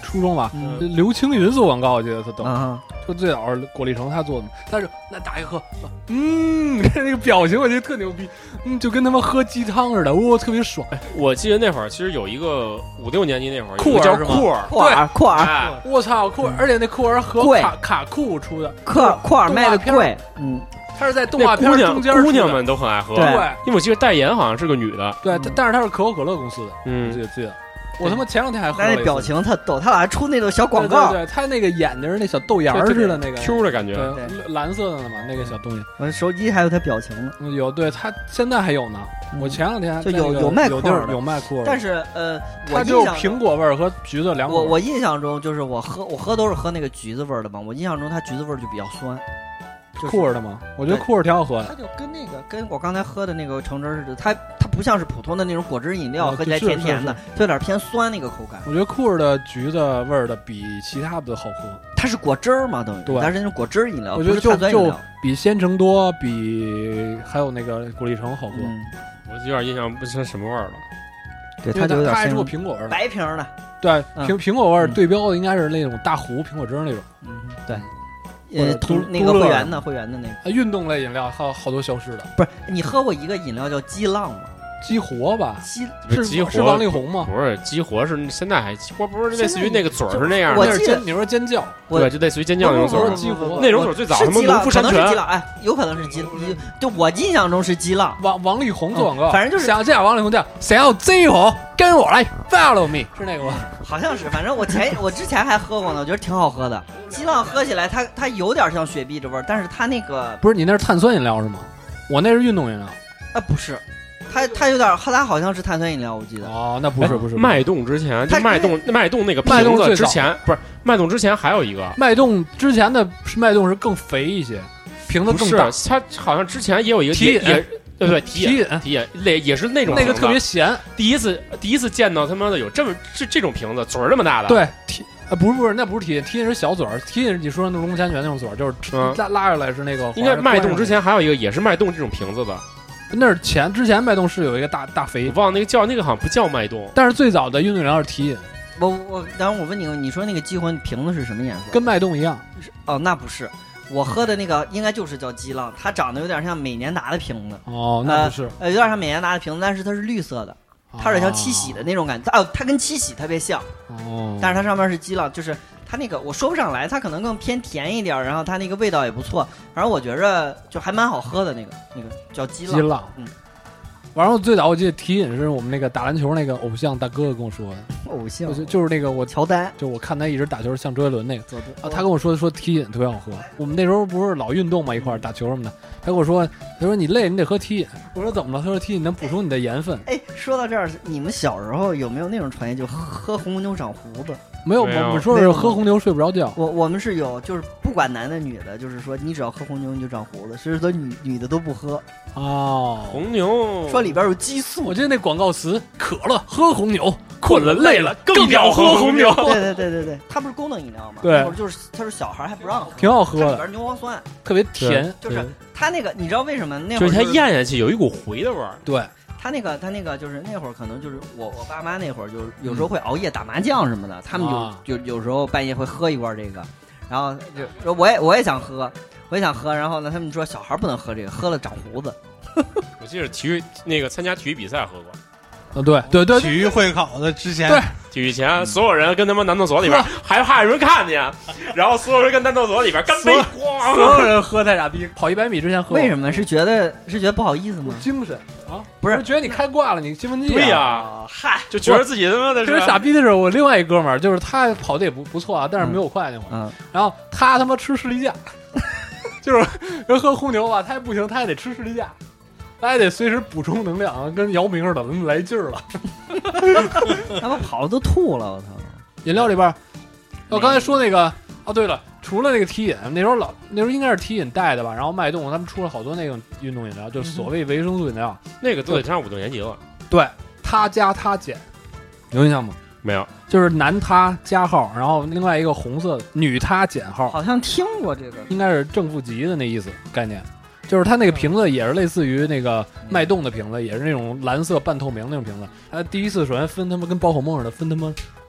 初中吧，刘青云做广告，我记得他都，就最早果粒橙他做的，但是那打一喝，那个表情我觉得特牛逼，就跟他们喝鸡汤似的，特别爽。 我记得那会儿其实有一个5、6年级那会儿， 酷儿叫酷儿， 酷儿， 我操酷儿，而且那酷儿和卡酷出的， 酷儿卖的贵， 他是在动画片中间， 姑娘们都很爱喝， 对， 因为我记得代言好像是个女的， 对，但是他是可口可乐公司的，记得。我他妈前2天还喝了一次， 那表情特逗，他俩还出那种小广告， 对，他那个眼睛是那小豆芽似的那个 Q 的感觉， 对，蓝色的嘛，那个小东西。 我手机还有他表情呢， 有，对他现在还有呢。我前2天就有卖酷儿， 有卖酷儿， 但是它就苹果味儿和橘子两种。 我印象中就是我喝都是喝那个橘子味儿的嘛，我印象中它橘子味儿就比较酸。 酷儿的吗？我觉得酷儿挺好喝的。 它就跟我刚才喝的那个橙汁似的，它不像是普通的那种果汁饮料，喝起来甜甜的，就有点偏酸那个口感。 我觉得酷儿的橘子味儿的比其他的好喝。 它是果汁儿嘛，等于对， 它是那种果汁饮料， 我觉得就比鲜橙多，比还有那个果粒橙好喝。 我有点印象不清什么味儿了。 对，它就有点还是个苹果味儿， 白瓶的。 对，苹果味儿对标的应该是那种大壶苹果汁那种。 对。那个会员的那个运动类饮料还有好多消失的。 不是你喝过一个饮料叫激浪吗？ 激活吧， 激活是王力宏吗？ 不是，激活是现在还激活不是类似于那个嘴儿是那样的。 我记得你说尖叫， 对，就类似于尖叫那种嘴儿。 激活那种嘴儿最早什么农夫山泉， 哎，有可能是激，就我印象中是激浪。 王力宏做广告， 反正就是想这样，王力宏叫想要激活，跟我来 follow me， 是那个吗？ 好像是，反正我之前还喝过呢，我觉得挺好喝的。激浪喝起来它有点像雪碧这味儿，但是它那个不是你那是碳酸饮料是吗？我那是运动饮料。 不是。它有点，它好像是碳酸饮料，我记得。 哦，那不是。 脉动之前，就脉动那个瓶子之前，不是脉动之前还有一个。 脉动之前的脉动是更肥一些，瓶子更大。 它好像之前也有一个提饮， 对提饮，也是那种那个特别咸。 第一次见到他妈的有这种瓶子，嘴儿这么大的。 对不是，那不是提饮，提饮是小嘴儿，提饮你说的那龙泉泉那种嘴儿，就是拉下来是那个。 应该脉动之前还有一个也是脉动这种瓶子的。 那是之前脉动是有一个大肥， 我忘了那个叫那个好像不叫脉动， 但是最早的运动饮料是提饮。 然后我问你说那个激活瓶子是什么颜色？ 跟脉动一样。 哦，那不是，我喝的那个应该就是叫激浪，它长得有点像美年达的瓶子。 哦，那不是， 有点像美年达的瓶子，但是它是绿色的，它有点像七喜的那种感觉。它跟七喜特别像。 哦， 但是它上面是激浪，就是它那个我说不上来，它可能更偏甜一点，然后它那个味道也不错，反正我觉着就还蛮好喝的那个叫激浪。 激浪，然后最早我记得提饮是我们那个打篮球那个偶像大哥哥跟我说的， 偶像就是那个乔丹， 就我看他一直打球像周杰伦那个他跟我说提饮特别好喝。我们那时候不是老运动嘛，一块打球什么的，他跟我说你累你得喝提饮。我说怎么了？他说提饮能补充你的盐分。 哎，说到这儿，你们小时候有没有那种传言，就喝红牛长胡子？ 没有，我们说是喝红牛睡不着觉。 我们是有，就是不管男的女的，就是说你只要喝红牛你就长胡子，所以说女的都不喝。 哦， 红牛说里边有激素。 我记得那广告词：可乐喝红牛，困了累了更要喝红牛。 对，它不是功能饮料吗？ 对， 就是他说小孩还不让喝， 挺好喝的， 里边牛磺酸特别甜， 就是它那个你知道为什么那会儿？就是它咽下去有一股回的味儿。 对。 他那个就是那会儿可能就是我爸妈那会儿就是有时候会熬夜打麻将什么的，他们就有时候半夜会喝一罐这个，然后就我也想喝，然后呢他们说小孩不能喝这个，喝了长胡子。 我记得参加体育比赛喝过。 对， 体育会考的之前， 对， 体育前所有人跟他们男厕所里边害怕有人看见，然后所有人跟男厕所里边干杯， 所有人喝太傻逼，跑100米之前喝。 为什么？是觉得不好意思吗？ 精神啊， 不是觉得你开挂了，你兴奋剂。 对呀，嗨，就觉得自己他妈的特别傻逼的是，我另外一哥们儿，就是他跑的也不错啊，但是没我快那会儿。然后他妈吃士力架，就是人喝红牛吧，他也不行，他也得吃士力架。他还得随时补充能量，跟姚明似的，来劲儿了。 他们跑的都吐了，我操！ 饮料里边，我刚才说那个对了，除了那个提饮，那时候应该是提饮带的吧，然后脉动他们出了好多那种运动饮料，就所谓维生素饮料， 那个都得上5、6年级了。 对，他加他减，有印象吗？ 没有， 就是男他加号，然后另外一个红色女他减号， 好像听过这个， 应该是正负极的那意思概念。就是它那个瓶子也是类似于那个脉动的瓶子，也是那种蓝色半透明那种瓶子。它第一次首先分他妈跟宝可梦似的，分他妈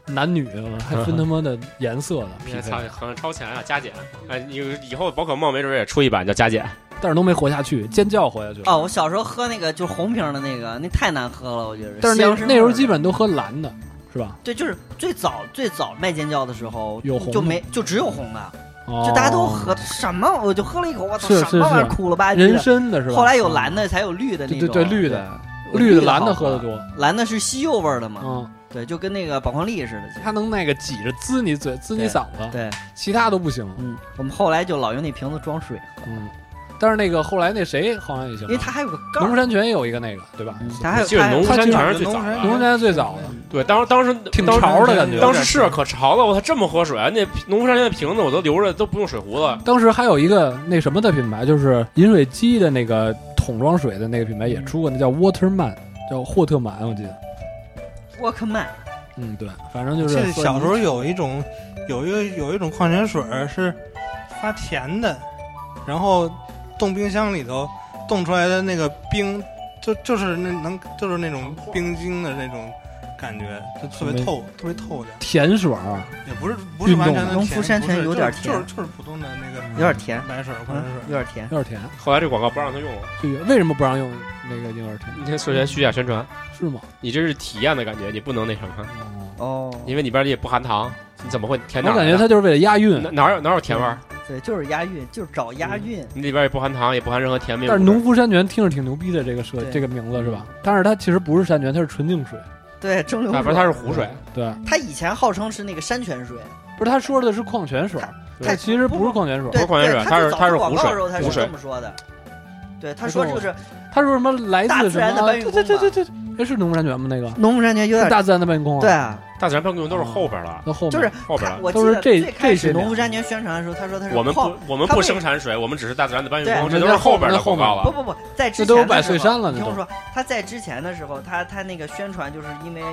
男女还分他妈的颜色的匹配， 很超前啊！加减，哎，以后宝可梦没准也出一版叫加减， 但是都没活下去，尖叫活下去了。 哦，我小时候喝那个就是红瓶的那个，那太难喝了，我觉得。 但是那时候基本都喝蓝的，是吧？ 对，就是最早卖尖叫的时候， 有红就只有红的。就大家都喝什么，我就喝了一口，我操，什么玩意儿苦了吧唧的，人参的是吧？ 后来有蓝的，才有绿的那种。 对，绿的，蓝的喝的多， 蓝的是西柚味的嘛。对，就跟那个宝矿力似的， 它能那个挤着滋你嘴、滋你嗓子， 对， 其他都不行。 我们后来就老用那瓶子装水喝。 但是那个后来那谁好像也行， 因为它还有个盖。 农夫山泉也有一个那个，对吧？ 它还有， 农夫山泉是最早的， 农夫山泉最早的。 对，当时挺潮的感觉， 当时是可潮了，我操，这么喝水啊！那农夫山泉的瓶子我都留着，都不用水壶了。 当时还有一个那什么的品牌，就是饮水机的那个桶装水的那个品牌也出过，那叫 Waterman， 叫霍特曼，我记得。 Walkman。 对，反正就是。 小时候有一种矿泉水是发甜的，然后冻冰箱里头冻出来的那个冰，就是那种冰晶的那种感觉，就特别透的甜水也不是完全的甜。 农夫山泉有点甜， 就是普通的那个有点甜白水矿泉水， 有点甜。 后来这广告不让他用了， 为什么不让用那个婴儿甜？ 你看首先虚假宣传是吗？ 你这是体验的感觉，你不能那什么哦， 因为里边也不含糖，你怎么会甜？ 我感觉它就是为了押韵， 哪有甜味儿？ 对，就是押韵，就是找押韵。 你里边也不含糖，也不含任何甜味。 但是农夫山泉听着挺牛逼的，这个名字是吧？但是它其实不是山泉，它是纯净水。 对，蒸馏水。 不是，它是湖水。 对， 它以前号称是那个山泉水。 不是，他说的是矿泉水，它其实不是矿泉水， 不是矿泉水，它是湖水。 他是这么说的。对，他说就是， 他说什么来自什么？ 对，那是农夫山泉吗？那个农夫山泉有点大自然的搬运工。 对啊， 大自然搬运工都是后边了， 就是后边了。 我记得最开始农夫山泉宣传的时候，他说他是我们不生产水，我们只是大自然的搬运工，这都是后边的广告了。 不，在之前都有百岁山了。 你听我说，他在之前的时候，他那个宣传就是因为。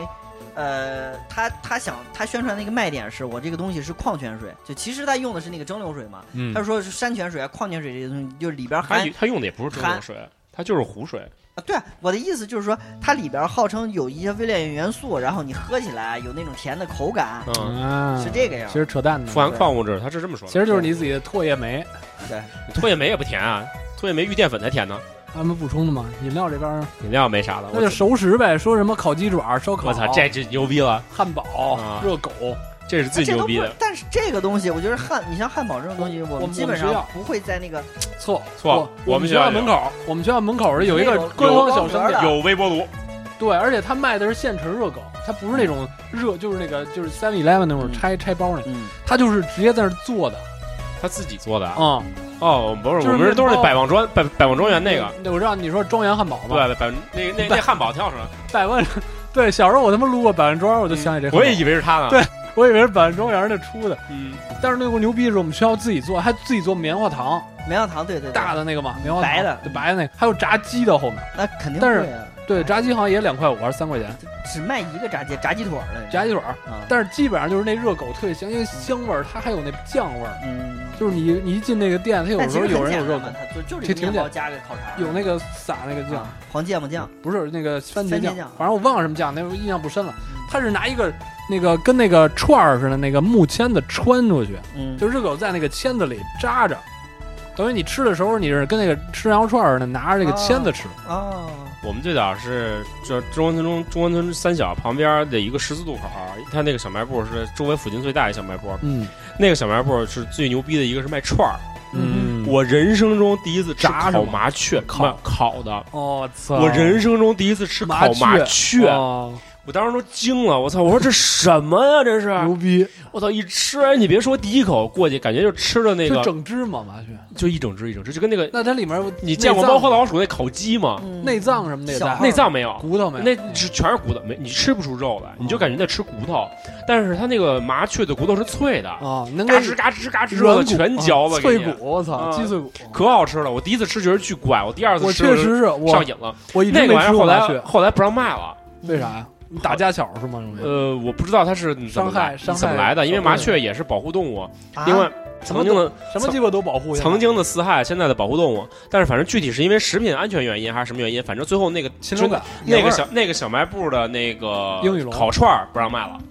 他宣传那个卖点是我这个东西是矿泉水，就其实他用的是那个蒸馏水嘛。他说是山泉水啊、矿泉水这些东西，就是里边他用的也不是蒸馏水，它就是湖水啊。对啊，我的意思就是说，它里边号称有一些微量元素，然后你喝起来有那种甜的口感，是这个样。 其实扯淡的， 富含矿物质，他是这么说的。 其实就是你自己的唾液酶。 对， 唾液酶也不甜啊，唾液酶遇淀粉才甜呢。 他们补充的嘛，饮料这边饮料没啥了， 那就熟食呗。说什么烤鸡爪、烧烤， 我操，这牛逼了！ 汉堡、热狗， 这是最牛逼的。 但是这个东西，我觉得你像汉堡这种东西，我们基本上不会在那个错。 我们学校门口有一个官方小商店， 有微波炉。 对，而且他卖的是现成热狗，他不是那种就是那个就是 7-Eleven 那种拆包的，他就是直接在那做的。 他自己做的啊？ 不是，我们都是百望庄园那个。 我知道你说庄园汉堡嘛？ 对，那汉堡挺好吃的。 百万，对，小时候我他妈路过百万庄，我就想起这个。 我也以为是他呢。 对，我以为是百万庄园的出的。但是那会儿牛逼的是我们学校自己做，还自己做棉花糖。 棉花糖，对， 大的那个嘛，棉花糖白的， 对，白的那个，还有炸鸡的后面。 那肯定。 但是对炸鸡好像也2块5还是3块钱， 只卖一个炸鸡腿的。 炸鸡腿，但是基本上就是那热狗特别香，因为香味儿，它还有那酱味儿。就是你一进那个店，它有时候有人有热狗， 就是面包加个烤肠， 有那个撒那个酱， 黄芥末酱， 不是那个番茄酱，反正我忘了什么酱，那我印象不深了。他是拿一个那个跟那个串儿似的那个木签子穿出去，就热狗在那个签子里扎着。等于你吃的时候，你是跟那个吃羊肉串似的，拿着这个签子吃。 我们最早是这中关村三小旁边的一个十字路口，它那个小卖部是周围附近最大的小卖部。那个小卖部是最牛逼的一个是卖串儿。我人生中第一次吃烤麻雀，烤的。我人生中第一次吃烤麻雀。我当时都惊了，我操！我说这什么呀？这是牛逼！ 我操！一吃，你别说第一口过去，感觉就吃了那个整只嘛麻雀， 就一整只，就跟那个。 那它里面你见过猫和老鼠那烤鸡吗？ 内脏什么的， 内脏没有， 骨头没有， 那全是骨头，你吃不出肉来，你就感觉在吃骨头。但是它那个麻雀的骨头是脆的啊， 嘎吱嘎吱嘎吱的全嚼了， 脆骨，我操，鸡脆骨可好吃了。我第一次吃觉得巨怪，我第二次吃确实是上瘾了。 我一直没吃过麻雀， 后来不让卖了， 为啥呀？打架巧是吗？ 我不知道它是怎么来的，因为麻雀也是保护动物。另外，曾经的什么鸡巴都保护， 曾经的四害，现在的保护动物。但是反正具体是因为食品安全原因还是什么原因，反正最后那个禽流感那个小卖部的那个英语龙烤串不让卖了。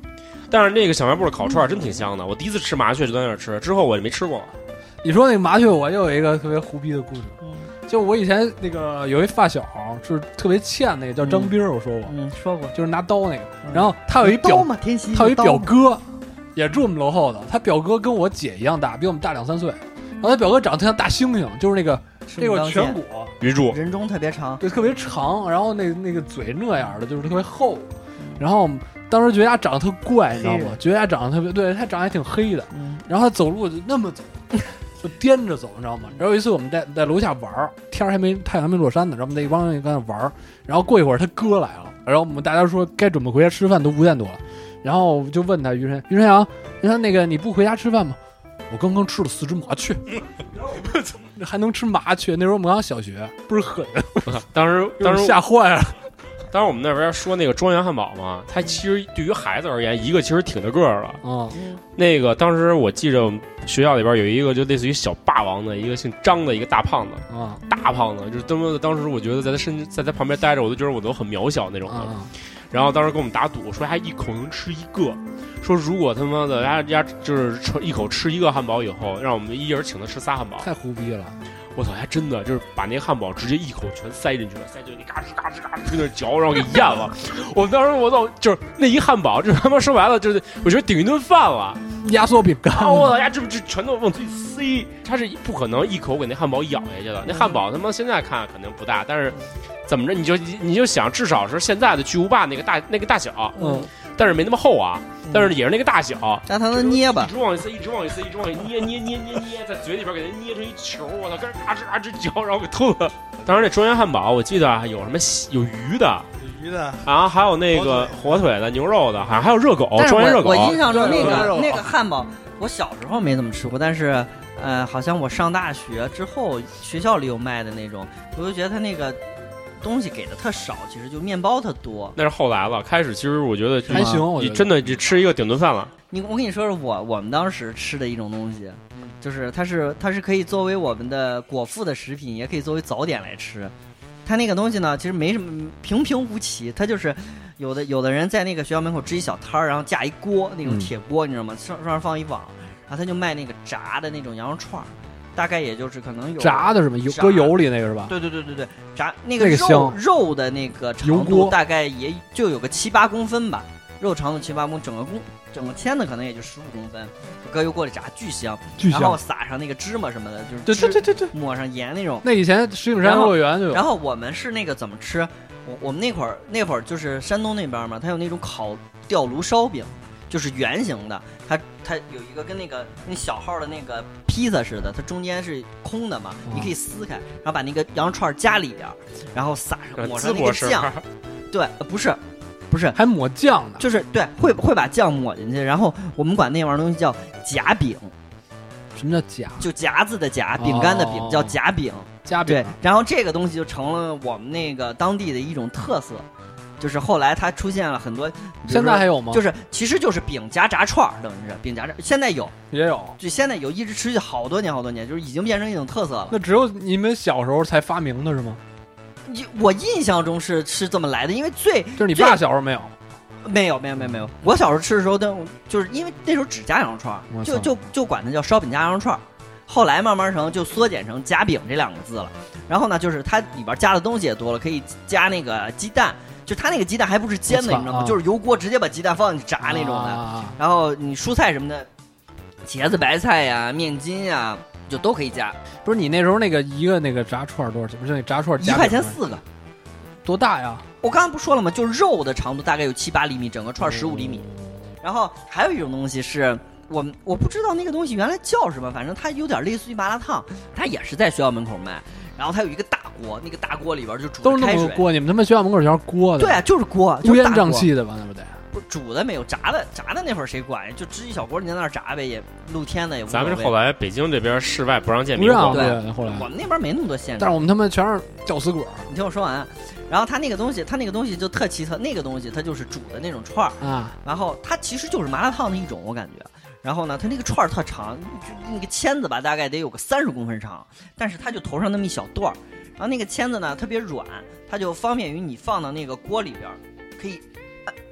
但是那个小卖部的烤串真挺香的，我第一次吃麻雀就在那儿吃，之后我就没吃过了。 你说那个麻雀，我又有一个特别胡逼的故事。就我以前那个有一发小，就是特别欠那个叫张斌，我说过， 说过， 就是拿刀那个。然后他有一表哥，也住我们楼后的。他表哥跟我姐一样大，比我们大2-3岁。然后他表哥长得特像大猩猩，就是那个颧骨， 人中特别长， 对，特别长。然后那个嘴那样的，就是特别厚。然后当时觉得他长得特怪，你知道吗？觉得他长得特别，对他长得还挺黑的。然后他走路就那么走。就颠着走，你知道吗？然后有一次我们在楼下玩，太阳还没落山呢，然后我们在一帮人在那玩，然后过一会儿他哥来了，然后我们大家说该准备回家吃饭，都5点多了，然后就问他于晨阳，你说那个你不回家吃饭吗？我刚刚吃了4只麻雀，还能吃麻雀？那时候我们刚小学，不是狠， 当时吓坏了。 当时我们那边说那个庄园汉堡嘛，它其实对于孩子而言，一个其实挺大个儿了。那个当时我记着学校里边有一个就类似于小霸王的一个姓张的一个大胖子，大胖子，就是当时我觉得在他旁边待着，我都觉得我都很渺小那种的。然后当时跟我们打赌，说他一口能吃一个，说如果他妈的人家就是一口吃一个汉堡以后，让我们一人请他吃3汉堡， 太胡逼了。 我操，还真的就是把那个汉堡直接一口全塞进去了，塞进去嘎吱嘎吱嘎吱跟那嚼，然后给咽了。我当时我操，就是那一汉堡，就是他妈说白了，就是我觉得顶一顿饭了。 压缩饼干， 我操呀，这全都往嘴里塞，他是不可能一口给那汉堡咬下去的。那汉堡他妈现在看肯定不大，但是怎么着你就想，至少是现在的巨无霸那个大小，但是没那么厚啊，但是也是那个大小， 让它能捏吧， 一直往里塞，一直往里捏，在嘴里边给它捏成一球，我操，跟着嘎吱嘎吱嚼，然后给吞了。当时那庄园汉堡，我记得有什么有鱼的。啊，还有那个火腿的、牛肉的，好像还有热狗，庄园热狗。 我印象中那个汉堡，我小时候没怎么吃过，但是好像我上大学之后，学校里有卖的那种，我就觉得他那个东西给的特少，其实就面包特多。 那是后来了，开始其实我觉得还行， 你真的只吃一个顶顿饭了。 我跟你说说我们当时吃的一种东西，就是它是可以作为我们的果腹的食品，也可以作为早点来吃。它那个东西呢，其实没什么平平无奇，它就是有的人在那个学校门口支一小摊儿，然后架一锅那种铁锅，你知道吗？上面放一网，然后他就卖那个炸的那种羊肉串儿，大概也就是可能有炸的什么搁油里那个是吧？ 对，炸那个肉的那个长度大概也就有个7-8公分吧，肉长度7-8公，整个签子可能也就15公分，搁油锅里炸，巨香，然后撒上那个芝麻什么的，就是对，抹上盐那种。 那以前石景山幼儿园就有。 然后我们是那个怎么吃？我们那会儿就是山东那边嘛，它有那种烤吊炉烧饼，就是圆形的，它有一个跟那小号的那个披萨似的，它中间是空的嘛，你可以撕开，然后把那个羊肉串加里边，然后撒上抹上那个酱，对，不是， 还抹酱呢， 就是对，会把酱抹进去，然后我们管那玩意儿东西叫夹饼。 什么叫夹？ 就夹子的夹，饼干的饼，叫夹饼。 夹饼。 对，然后这个东西就成了我们那个当地的一种特色，就是后来它出现了很多。 现在还有吗？ 其实就是饼夹炸串，等于是饼夹炸，现在也有， 就现在有，一直持续好多年，就是已经变成一种特色了。 那只有你们小时候才发明的是吗？ 我印象中是这么来的，因为就是你爸小时候没有。 没有，我小时候吃的时候，就是因为那时候只加羊肉串，就管它叫烧饼夹羊肉串。后来慢慢就缩减成夹饼这2个字了。然后呢，就是它里边加的东西也多了，可以加那个鸡蛋，就它那个鸡蛋还不是煎的，你知道吗？就是油锅直接把鸡蛋放进去炸那种的。然后你蔬菜什么的，茄子、白菜呀、面筋呀，就都可以加。 不是你那时候那个一个那个炸串多少钱？不是那炸串 1块钱4个， 多大呀？ 我刚刚不说了吗？就是肉的长度大概有7-8厘米，整个串15厘米。然后还有一种东西是我不知道那个东西原来叫什么，反正它有点类似于麻辣烫，它也是在学校门口卖。然后它有一个大锅，那个大锅里边就煮都是那么锅，你们他妈学校门口全是锅的。 对啊，就是锅， 乌烟瘴气的吧？那不得。 不煮的没有，炸的那会儿谁管呀？就支一小锅，你在那儿炸呗，也露天的也无所谓。 咱们后来北京这边室外不让建明火， 对， 后来我们那边没那么多限制， 但是我们他妈全是吊死鬼。 你听我说完，然后它那个东西就特奇特，那个东西它就是煮的那种串儿啊， 然后它其实就是麻辣烫的一种，我感觉。然后呢，它那个串儿特长，那个签子吧，大概得有个30公分长，但是它就头上那么一小段儿，然后那个签子呢特别软，它就方便于你放到那个锅里边，可以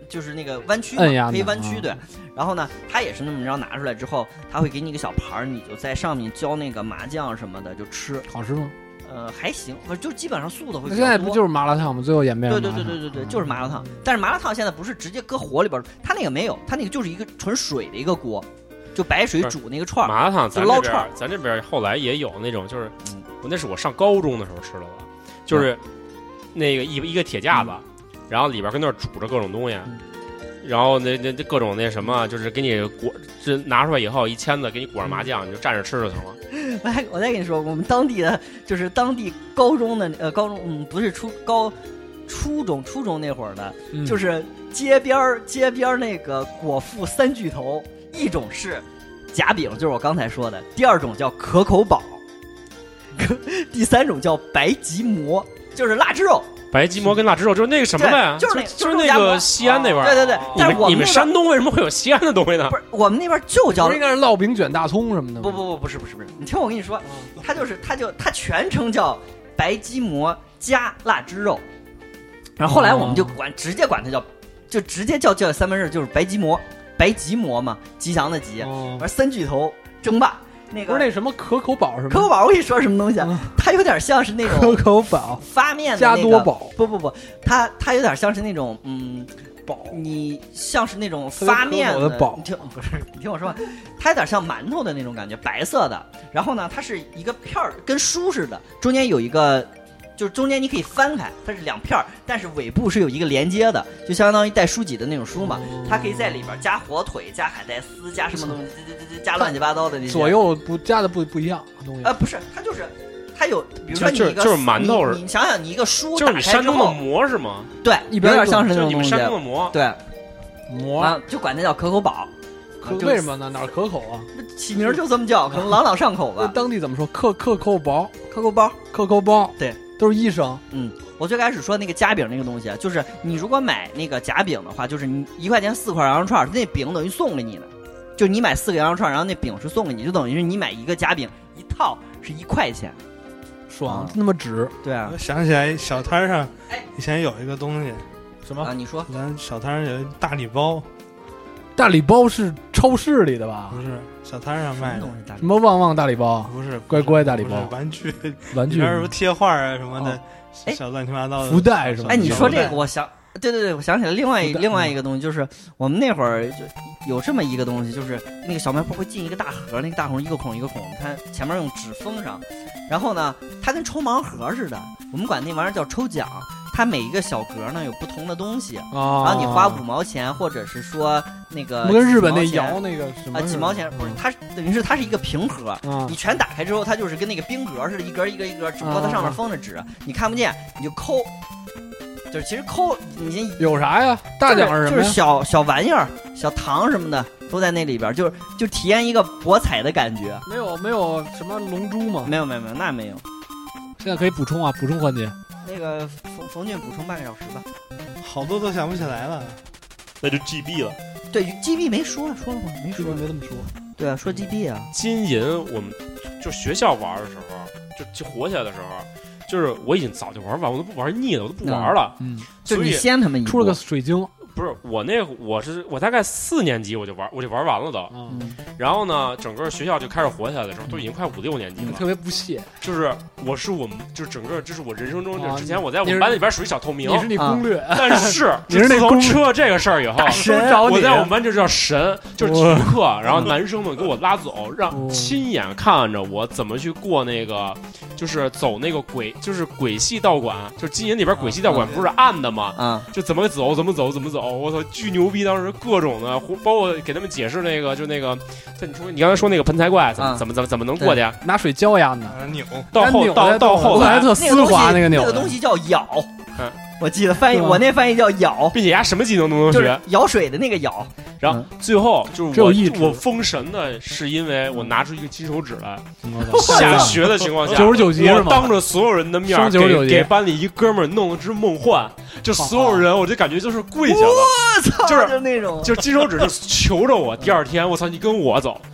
就是那个弯曲嘛，可以弯曲对。然后呢，它也是那么着拿出来之后，它会给你一个小盘儿，你就在上面浇那个麻酱什么的就吃， 好吃吗？ 还行，就基本上素的会比较多。 那现在不就是麻辣烫吗？最后演变成对，就是麻辣烫。但是麻辣烫现在不是直接搁火里边，它那个没有，它那个就是一个纯水的一个锅，就白水煮那个串儿。 麻辣烫就捞串儿， 咱这边后来也有那种，就是那是我上高中的时候吃的了，就是那个一个铁架子，然后里边跟那儿煮着各种东西。然后那各种那什么，就是给你裹，这拿出来以后一签子给你裹上麻酱，你就蘸着吃就行了。 我再跟你说，我们当地的就是当地高中的高中不是初中那会儿的，就是街边那个果腹3巨头，一种是夹饼，就是我刚才说的，第二种叫可口堡，第三种叫白吉馍，就是腊汁肉。 白吉馍跟腊汁肉就是那个什么的呀，就是那个西安那边。 对，但是你们山东为什么会有西安的东西呢？ 不是，我们那边就叫， 应该是烙饼卷大葱什么的。 不是，你听我跟你说，它全称叫白吉馍加腊汁肉。然后后来我们就直接管它叫三文治，就是白吉馍嘛，吉祥的吉，完3巨头争霸。那个不是那什么可口堡是吗？ 可口堡我跟你说什么东西啊？它有点像是那种可口堡发面的加多宝。 不，它有点像是那种堡，你像是那种发面的堡。 你听我说，它有点像馒头的那种感觉，白色的。然后呢，它是一个片儿，跟书似的，中间有一个。就是中间你可以翻开，它是2片，但是尾部是有一个连接的，就相当于带书脊的那种书嘛。它可以在里边加火腿、加海带丝、加什么东西，加乱七八糟的那些。 左右加的不一样东西。 不是，它有，比如说你一个就是馒头， 你想想，你一个书就是你山东的馍是吗？ 对，有点像是那种你们山东的馍。 对， 馍啊，就管它叫可口堡。 为什么呢？哪儿可口啊？ 起名就这么叫，可能朗上口吧。 当地怎么说？可口堡， 可口包，对。 都是医生。 我最开始说那个夹饼那个东西啊，就是你如果买那个夹饼的话，就是你1块钱4块羊肉串，那饼等于送给你的，就你买4个羊肉串，然后那饼是送给你，就等于是你买一个夹饼一套是1块钱， 爽，那么值。 对啊， 我想起来小摊上以前有一个东西， 什么？ 你说？ 咱小摊上有一大礼包。 大礼包是超市里的吧？ 不是，小摊上卖的。 什么旺旺大礼包？ 不是， 乖大礼包， 玩具， 里边什么贴画啊什么的，小乱七八糟的福袋是吧？ 你说这个，我想，对，我想起来另外一个东西，就是我们那会儿就有这么一个东西，就是那个小卖部会进一个大盒，那个大盒一个孔一个孔，它前面用纸封上，然后呢，它跟抽盲盒似的，我们管那玩意儿叫抽奖。它每一个小格呢有不同的东西，然后你花5毛钱，或者是说那个跟日本那摇那个什么几毛钱，不是它等于是它是一个平盒，你全打开之后，它就是跟那个冰格似的，一格一格一格，只不过它上面封着纸，你看不见，你就抠，就是其实抠你有啥呀？大奖是什么？ 就是小玩意儿、小糖什么的都在那里边，就体验一个博彩的感觉。 没有什么龙珠吗？ 没有，那没有。 现在可以补充环节。 那个冯俊补充半个小时吧， 好多都想不起来了， 那就 GB 了。 对 GB 没说了吗？没这么说。对啊，说 GB 啊。 金银，我们就学校玩的时候，就火起来的时候，就是我已经早就玩完，我都不玩腻了，我都不玩了。 就你先他们出了个水晶。 不是我大概4年级我就玩完了的，然后呢，整个学校就开始火起来的时候，都已经快5、6年级了， 特别不屑。 就是我们就整个这是我人生中，就之前我在我们班里边属于小透明， 你是你攻略， 但是你是那自从出了这个事儿以后，我在我们班就叫神，就是体育课，然后男生们给我拉走，让亲眼看着我怎么去过那个，就是走那个轨系道馆，就是金银里边轨系道馆不是暗的吗？就怎么走，我操，巨牛逼！当时各种的，包括给他们解释那个，就那个，你刚才说那个盆栽怪怎么能过去？ 拿水浇呀呢？ 扭。 到后来特丝滑那个扭， 那个东西叫舀。我记得翻译，我那翻译叫舀， 并且丫什么技能都能学， 舀水的那个舀。 然后最后就是我封神的是因为我拿出一个金手指来，下学的情况下 99级是吗？ 我当着所有人的面给班里一哥们儿弄了只梦幻，就所有人我就感觉就是跪下了， 我操， 就是那种， 就是金手指就求着我，第2天我操你跟我走，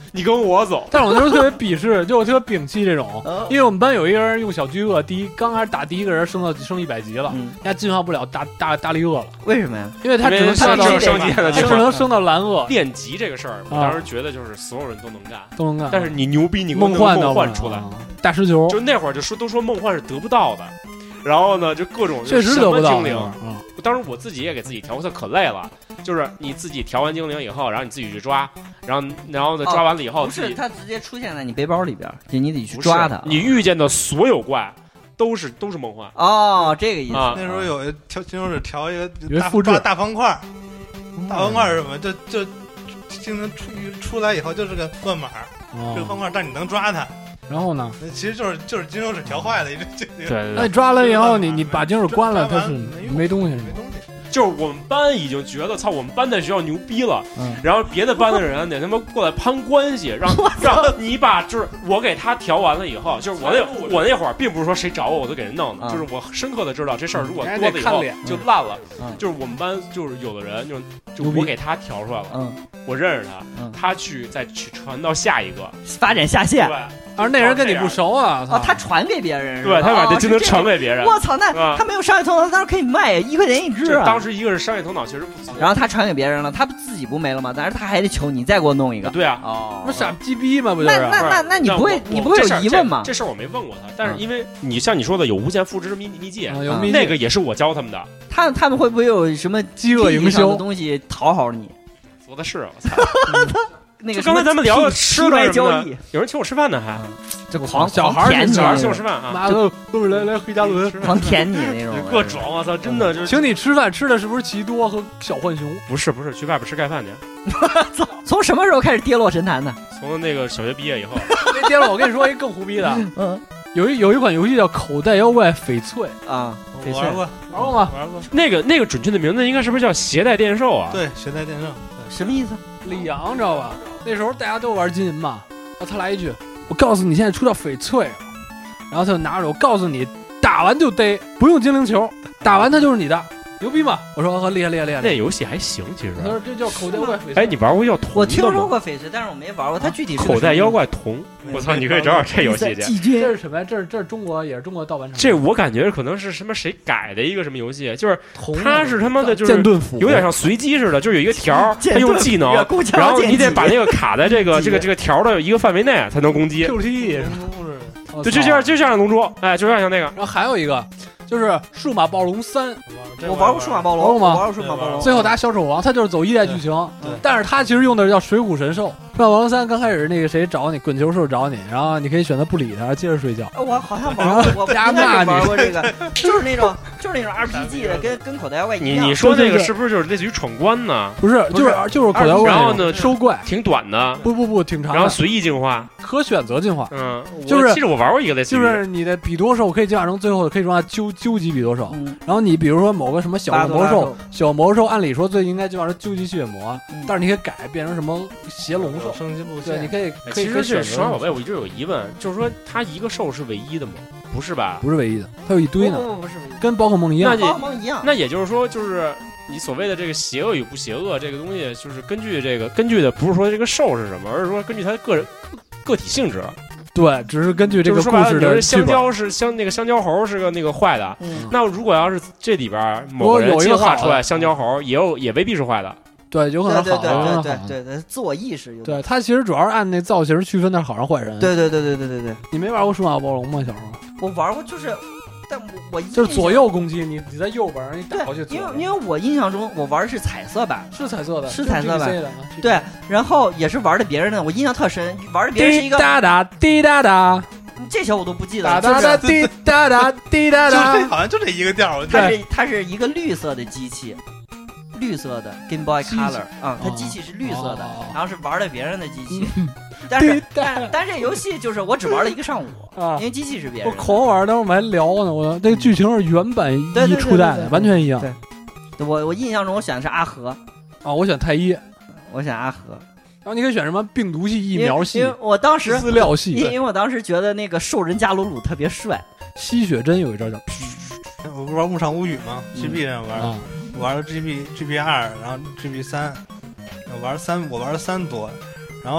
你跟我走。 但是我那时候特别鄙视，就我特别摒弃这种，因为我们班有一个人用小巨鳄，刚开始打第一个人升100级了，人家进化不了大力鳄了。 为什么呀？ 因为他只能升到蓝鳄。 练级这个事儿，我当时觉得就是所有人都能干，但是你牛逼，你梦幻出来， 大石球， 就那会儿都说梦幻是得不到的。然后呢，就各种确实得不到精灵。当时我自己也给自己调，我操，可累了。就是你自己调完精灵以后，然后你自己去抓，然后呢抓完了以后， 不是它直接出现在你背包里边，你得去抓它。 你遇见的所有怪都是梦幻。 哦，这个意思。 那时候有金手指调一个大方块，大方块是什么？就精灵出来以后就是个乱码，这个方块，但你能抓它。 然后呢？ 其实就是金手指调坏了， 对。那你抓了以后，你把金手指关了，它是没东西。 就是我们班已经觉得，操，我们班在学校牛逼了。然后别的班的人得他妈过来攀关系，让你把，就是我给他调完了以后，就是我那会儿并不是说谁找我都给人弄的，就是我深刻的知道这事儿如果多了以后就烂了。就是我们班就是有的人就我给他调出来了，我认识他，他再去传到下一个， 发展下线。 对。 而那人跟你不熟啊！ 他传给别人， 对他把这精灵传给别人。 我操，那他没有商业头脑，当时可以卖1块钱一只啊！ 当时一个是商业头脑确实不错， 然后他传给别人了，他自己不没了吗？但是他还得求你再给我弄一个。 对啊， 不傻鸡逼吗？不就是？ 那你不会有疑问吗？ 这事儿我没问过他，但是因为你像你说的有无限复制秘籍， 那个也是我教他们的。 他们会不会有什么饥饿营销的东西讨好你？ 说的是，我操！ 那个刚才咱们聊的吃的交易， 有人请我吃饭呢，还这狂小孩舔你， 请我吃饭啊！ 妈的，来回家轮， 狂舔你那种， 各种我操，真的就是请你吃饭，吃的是不是奇多和小浣熊？ 不是，去外边吃盖饭去。 从什么时候开始跌落神坛的？ 从那个小学毕业以后。 那跌落，我跟你说一更胡逼的，有一款游戏叫《口袋妖怪翡翠》 啊，翡翠玩过吗？ 玩过。 那个准确的名字应该是不是叫携带电兽啊？ 对，携带电兽。 什么意思？ 李阳知道吧？那时候大家都玩金银嘛，然后他来一句：“我告诉你，现在出到翡翠了。”然后他就拿着，我告诉你，打完就逮，不用精灵球，打完它就是你的。牛逼吗？我说厉害。 那游戏还行，其实。 他说这叫口袋妖怪翡翠。 哎，你玩过叫铜？ 我听说过翡翠，但是我没玩过。它具体是口袋妖怪铜。我操，你可以找找这游戏去。 这是什么呀？这是中国，也是中国盗版厂。 这我感觉可能是什么谁改的一个什么游戏，就是它是他妈的，就是剑盾斧， 有点像随机似的，就有一个条，它用技能，然后你得把那个卡在这个条的一个范围内才能攻击。 QT， 就像龙珠，哎，就像那个。 然后还有一个。就是数码暴龙3， 我玩过数码暴龙， 我玩过数码暴龙。 最后打小丑王，他就是走1代剧情，但是他其实用的叫水浒神兽。数码暴龙3刚开始那个谁找你，滚球兽找你，然后你可以选择不理他，接着睡觉。 我好像玩过，我加骂玩过这个，就是那种 RPG 的，跟口袋妖怪一样。 你说这个是不是就是类似于闯关呢？ 不是，就是口袋妖怪。 然后呢， 收怪挺短的， 不挺长的。 然后随意进化， 可选择进化。 就是其实我玩过一个类似于， 就是你的比多兽可以进化成最后可以让它究极比多兽。然后你比如说某个什么小魔兽，按理说最应该进化成究极血魔，但是你可以改变成什么邪龙兽升级路线。 对，你可以。 其实是数码宝贝，我一直有疑问，就是说它一个兽是唯一的吗？不是吧？ 不是唯一的，它有一堆呢。 不是， 跟宝可梦一样。 宝可梦一样。 那也就是说，就是你所谓的这个邪恶与不邪恶这个东西，就是根据的不是说这个兽是什么，而是说根据它个体性质。 对，只是根据这个故事的香蕉是那个香蕉猴是个那个坏的，那如果要是这里边某个人进化出来香蕉猴，也未必是坏的。 对，有可能好。 对，自我意识。 对，他其实主要是按那造型区分的好人坏人。 对。 你没玩过数码暴龙吗，小时候？ 我玩过，就是，但我就是左右攻击，你在右边，你打过去。 因为我印象中我玩的是彩色版， 是彩色的。 对，然后也是玩的别人的，我印象特深，玩的别人是一个滴答答。 这些我都不记得了，滴答答滴答答， 好像就这一个调。 它是一个绿色的机器。绿色的 Game Boy Color 啊，它机器是绿色的，然后是玩的别人的机器，但这游戏就是我只玩了1个上午，因为机器是别人。 我狂玩，当时我们还聊呢，我那个剧情是原版一初代的，完全一样。 对，我印象中我选的是阿和， 我选太一， 我选阿和。 然后你可以选什么病毒系、疫苗系， 因为我当时饲料系， 因为我当时觉得那个兽人加鲁鲁特别帅。 吸血针有一招叫， 我不是玩《牧场物语》吗 ？GB 上玩。玩了 GB2，然后 GB3，我玩了3多，然后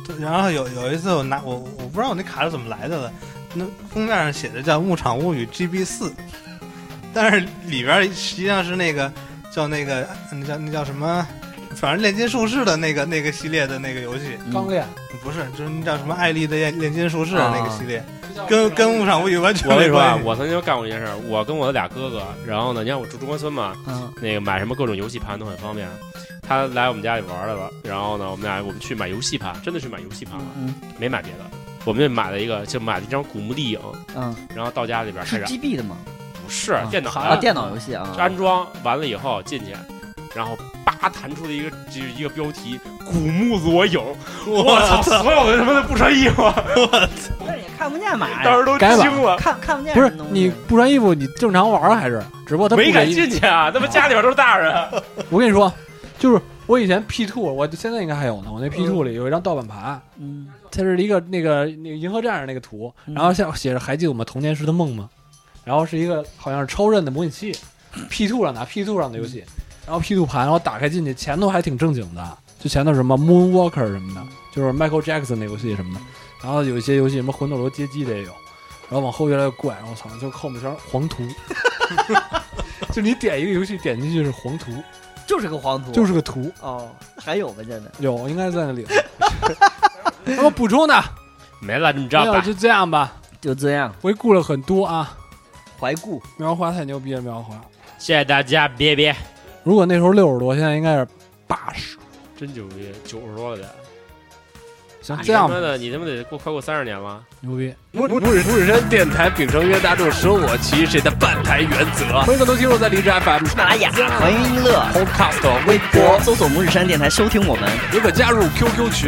然后有一次我不知道我那卡是怎么来的了，那封面上写的叫《牧场物语 GB4》，但是里边实际上是那个叫那叫什么，反正炼金术士的那个系列的那个游戏。 钢炼不是，就是那叫什么艾丽的炼金术士的那个系列，跟牧场物语完全没关系。 我跟你说，我曾经干过一件事，我跟我的俩哥哥，然后呢，你看我住中关村嘛，那个买什么各种游戏盘都很方便。他来我们家里玩来了，然后呢，我们去买游戏盘，真的去买游戏盘了，没买别的，我们就买了一张古墓丽影，然后到家里边开始。 是 GB 的吗？ 不是，电脑游戏啊， 安装完了以后进去，然后叭弹出了一个标题“古墓裸影”，我操！所有的他妈的不穿衣服，我操！ 那也看不见嘛， 当时都惊了， 看不见。 不是你不穿衣服，你正常玩还是？只不过他没敢进去啊，他们家里边都是大人。 我跟你说。就是我以前 P2， 我现在应该还有呢。我那 P2 里有一张盗版盘，它是一个那个银河战士那个图，然后写着还记得我们童年时的梦吗？然后是一个好像是超任的模拟器 ，P2 上的 P2 上的游戏，然后 P2 盘，然后打开进去，前头还挺正经的，就前头什么 Moonwalker 什么的，就是 Michael Jackson 那游戏什么的，然后有一些游戏什么魂斗罗街机的也有，然后往后越来越怪，然后操，就后面全是黄图，就你点一个游戏点进去是黄图。 就是个黄图， 就是个图哦，还有吗？现在有，应该在那里。那么补充的没了，你知道吧？ 就这样吧， 就这样。 回顾了很多啊， 怀顾苗花太牛逼了，苗花， 谢谢大家，别。 如果那时候60多，现在应该是80， 真牛逼，90多了得。 行，这样吧， 你他妈得快过30年了， 牛逼！ 五指山电台秉承约大众生活其实的办台原则。 欢迎更多听众在荔枝 FM、 喜马拉雅、环音音乐、 Podcast、 微博搜索“五指山电台”收听我们， 也可加入 QQ 群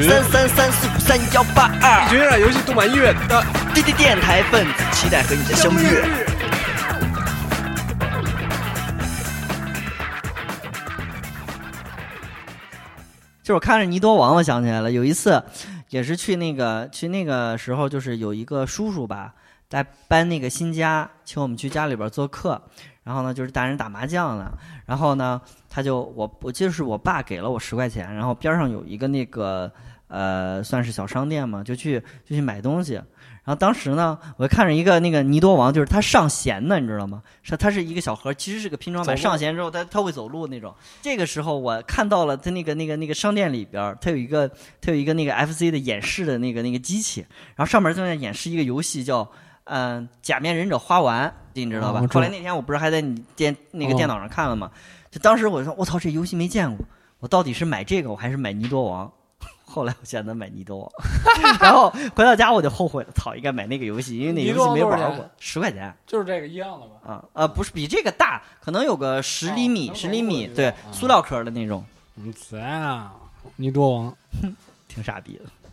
333453182， 一群热爱游戏、动漫音乐的电台分子，期待和你的相遇。就是我看着尼多王，我想起来了，有一次也是去那个时候，就是有一个叔叔吧，在搬那个新家，请我们去家里边做客，然后呢就是大人打麻将呢，然后呢他就我记得是我爸给了我10块钱，然后边上有一个那个算是小商店嘛，就去买东西。然后当时呢，我看着一个那个尼多王，就是他上弦的，你知道吗？他是一个小盒，其实是个拼装版，上弦之后他会走路那种。这个时候我看到了他那个商店里边，他有一个那个 FC 的演示的那个机器，然后上面正在演示一个游戏叫假面忍者花丸，你知道吧？后来那天我不是还在你电脑上看了吗？就当时我说我操，这游戏没见过，我到底是买这个我还是买尼多王？后来我选择买尼多王，然后回到家我就后悔了，操，应该买那个游戏，因为那游戏没玩过，10块钱， 就是这个一样的吧？ 不是比这个大，可能有个10厘米，对，塑料壳的那种。 这样，尼多王， 挺傻逼的。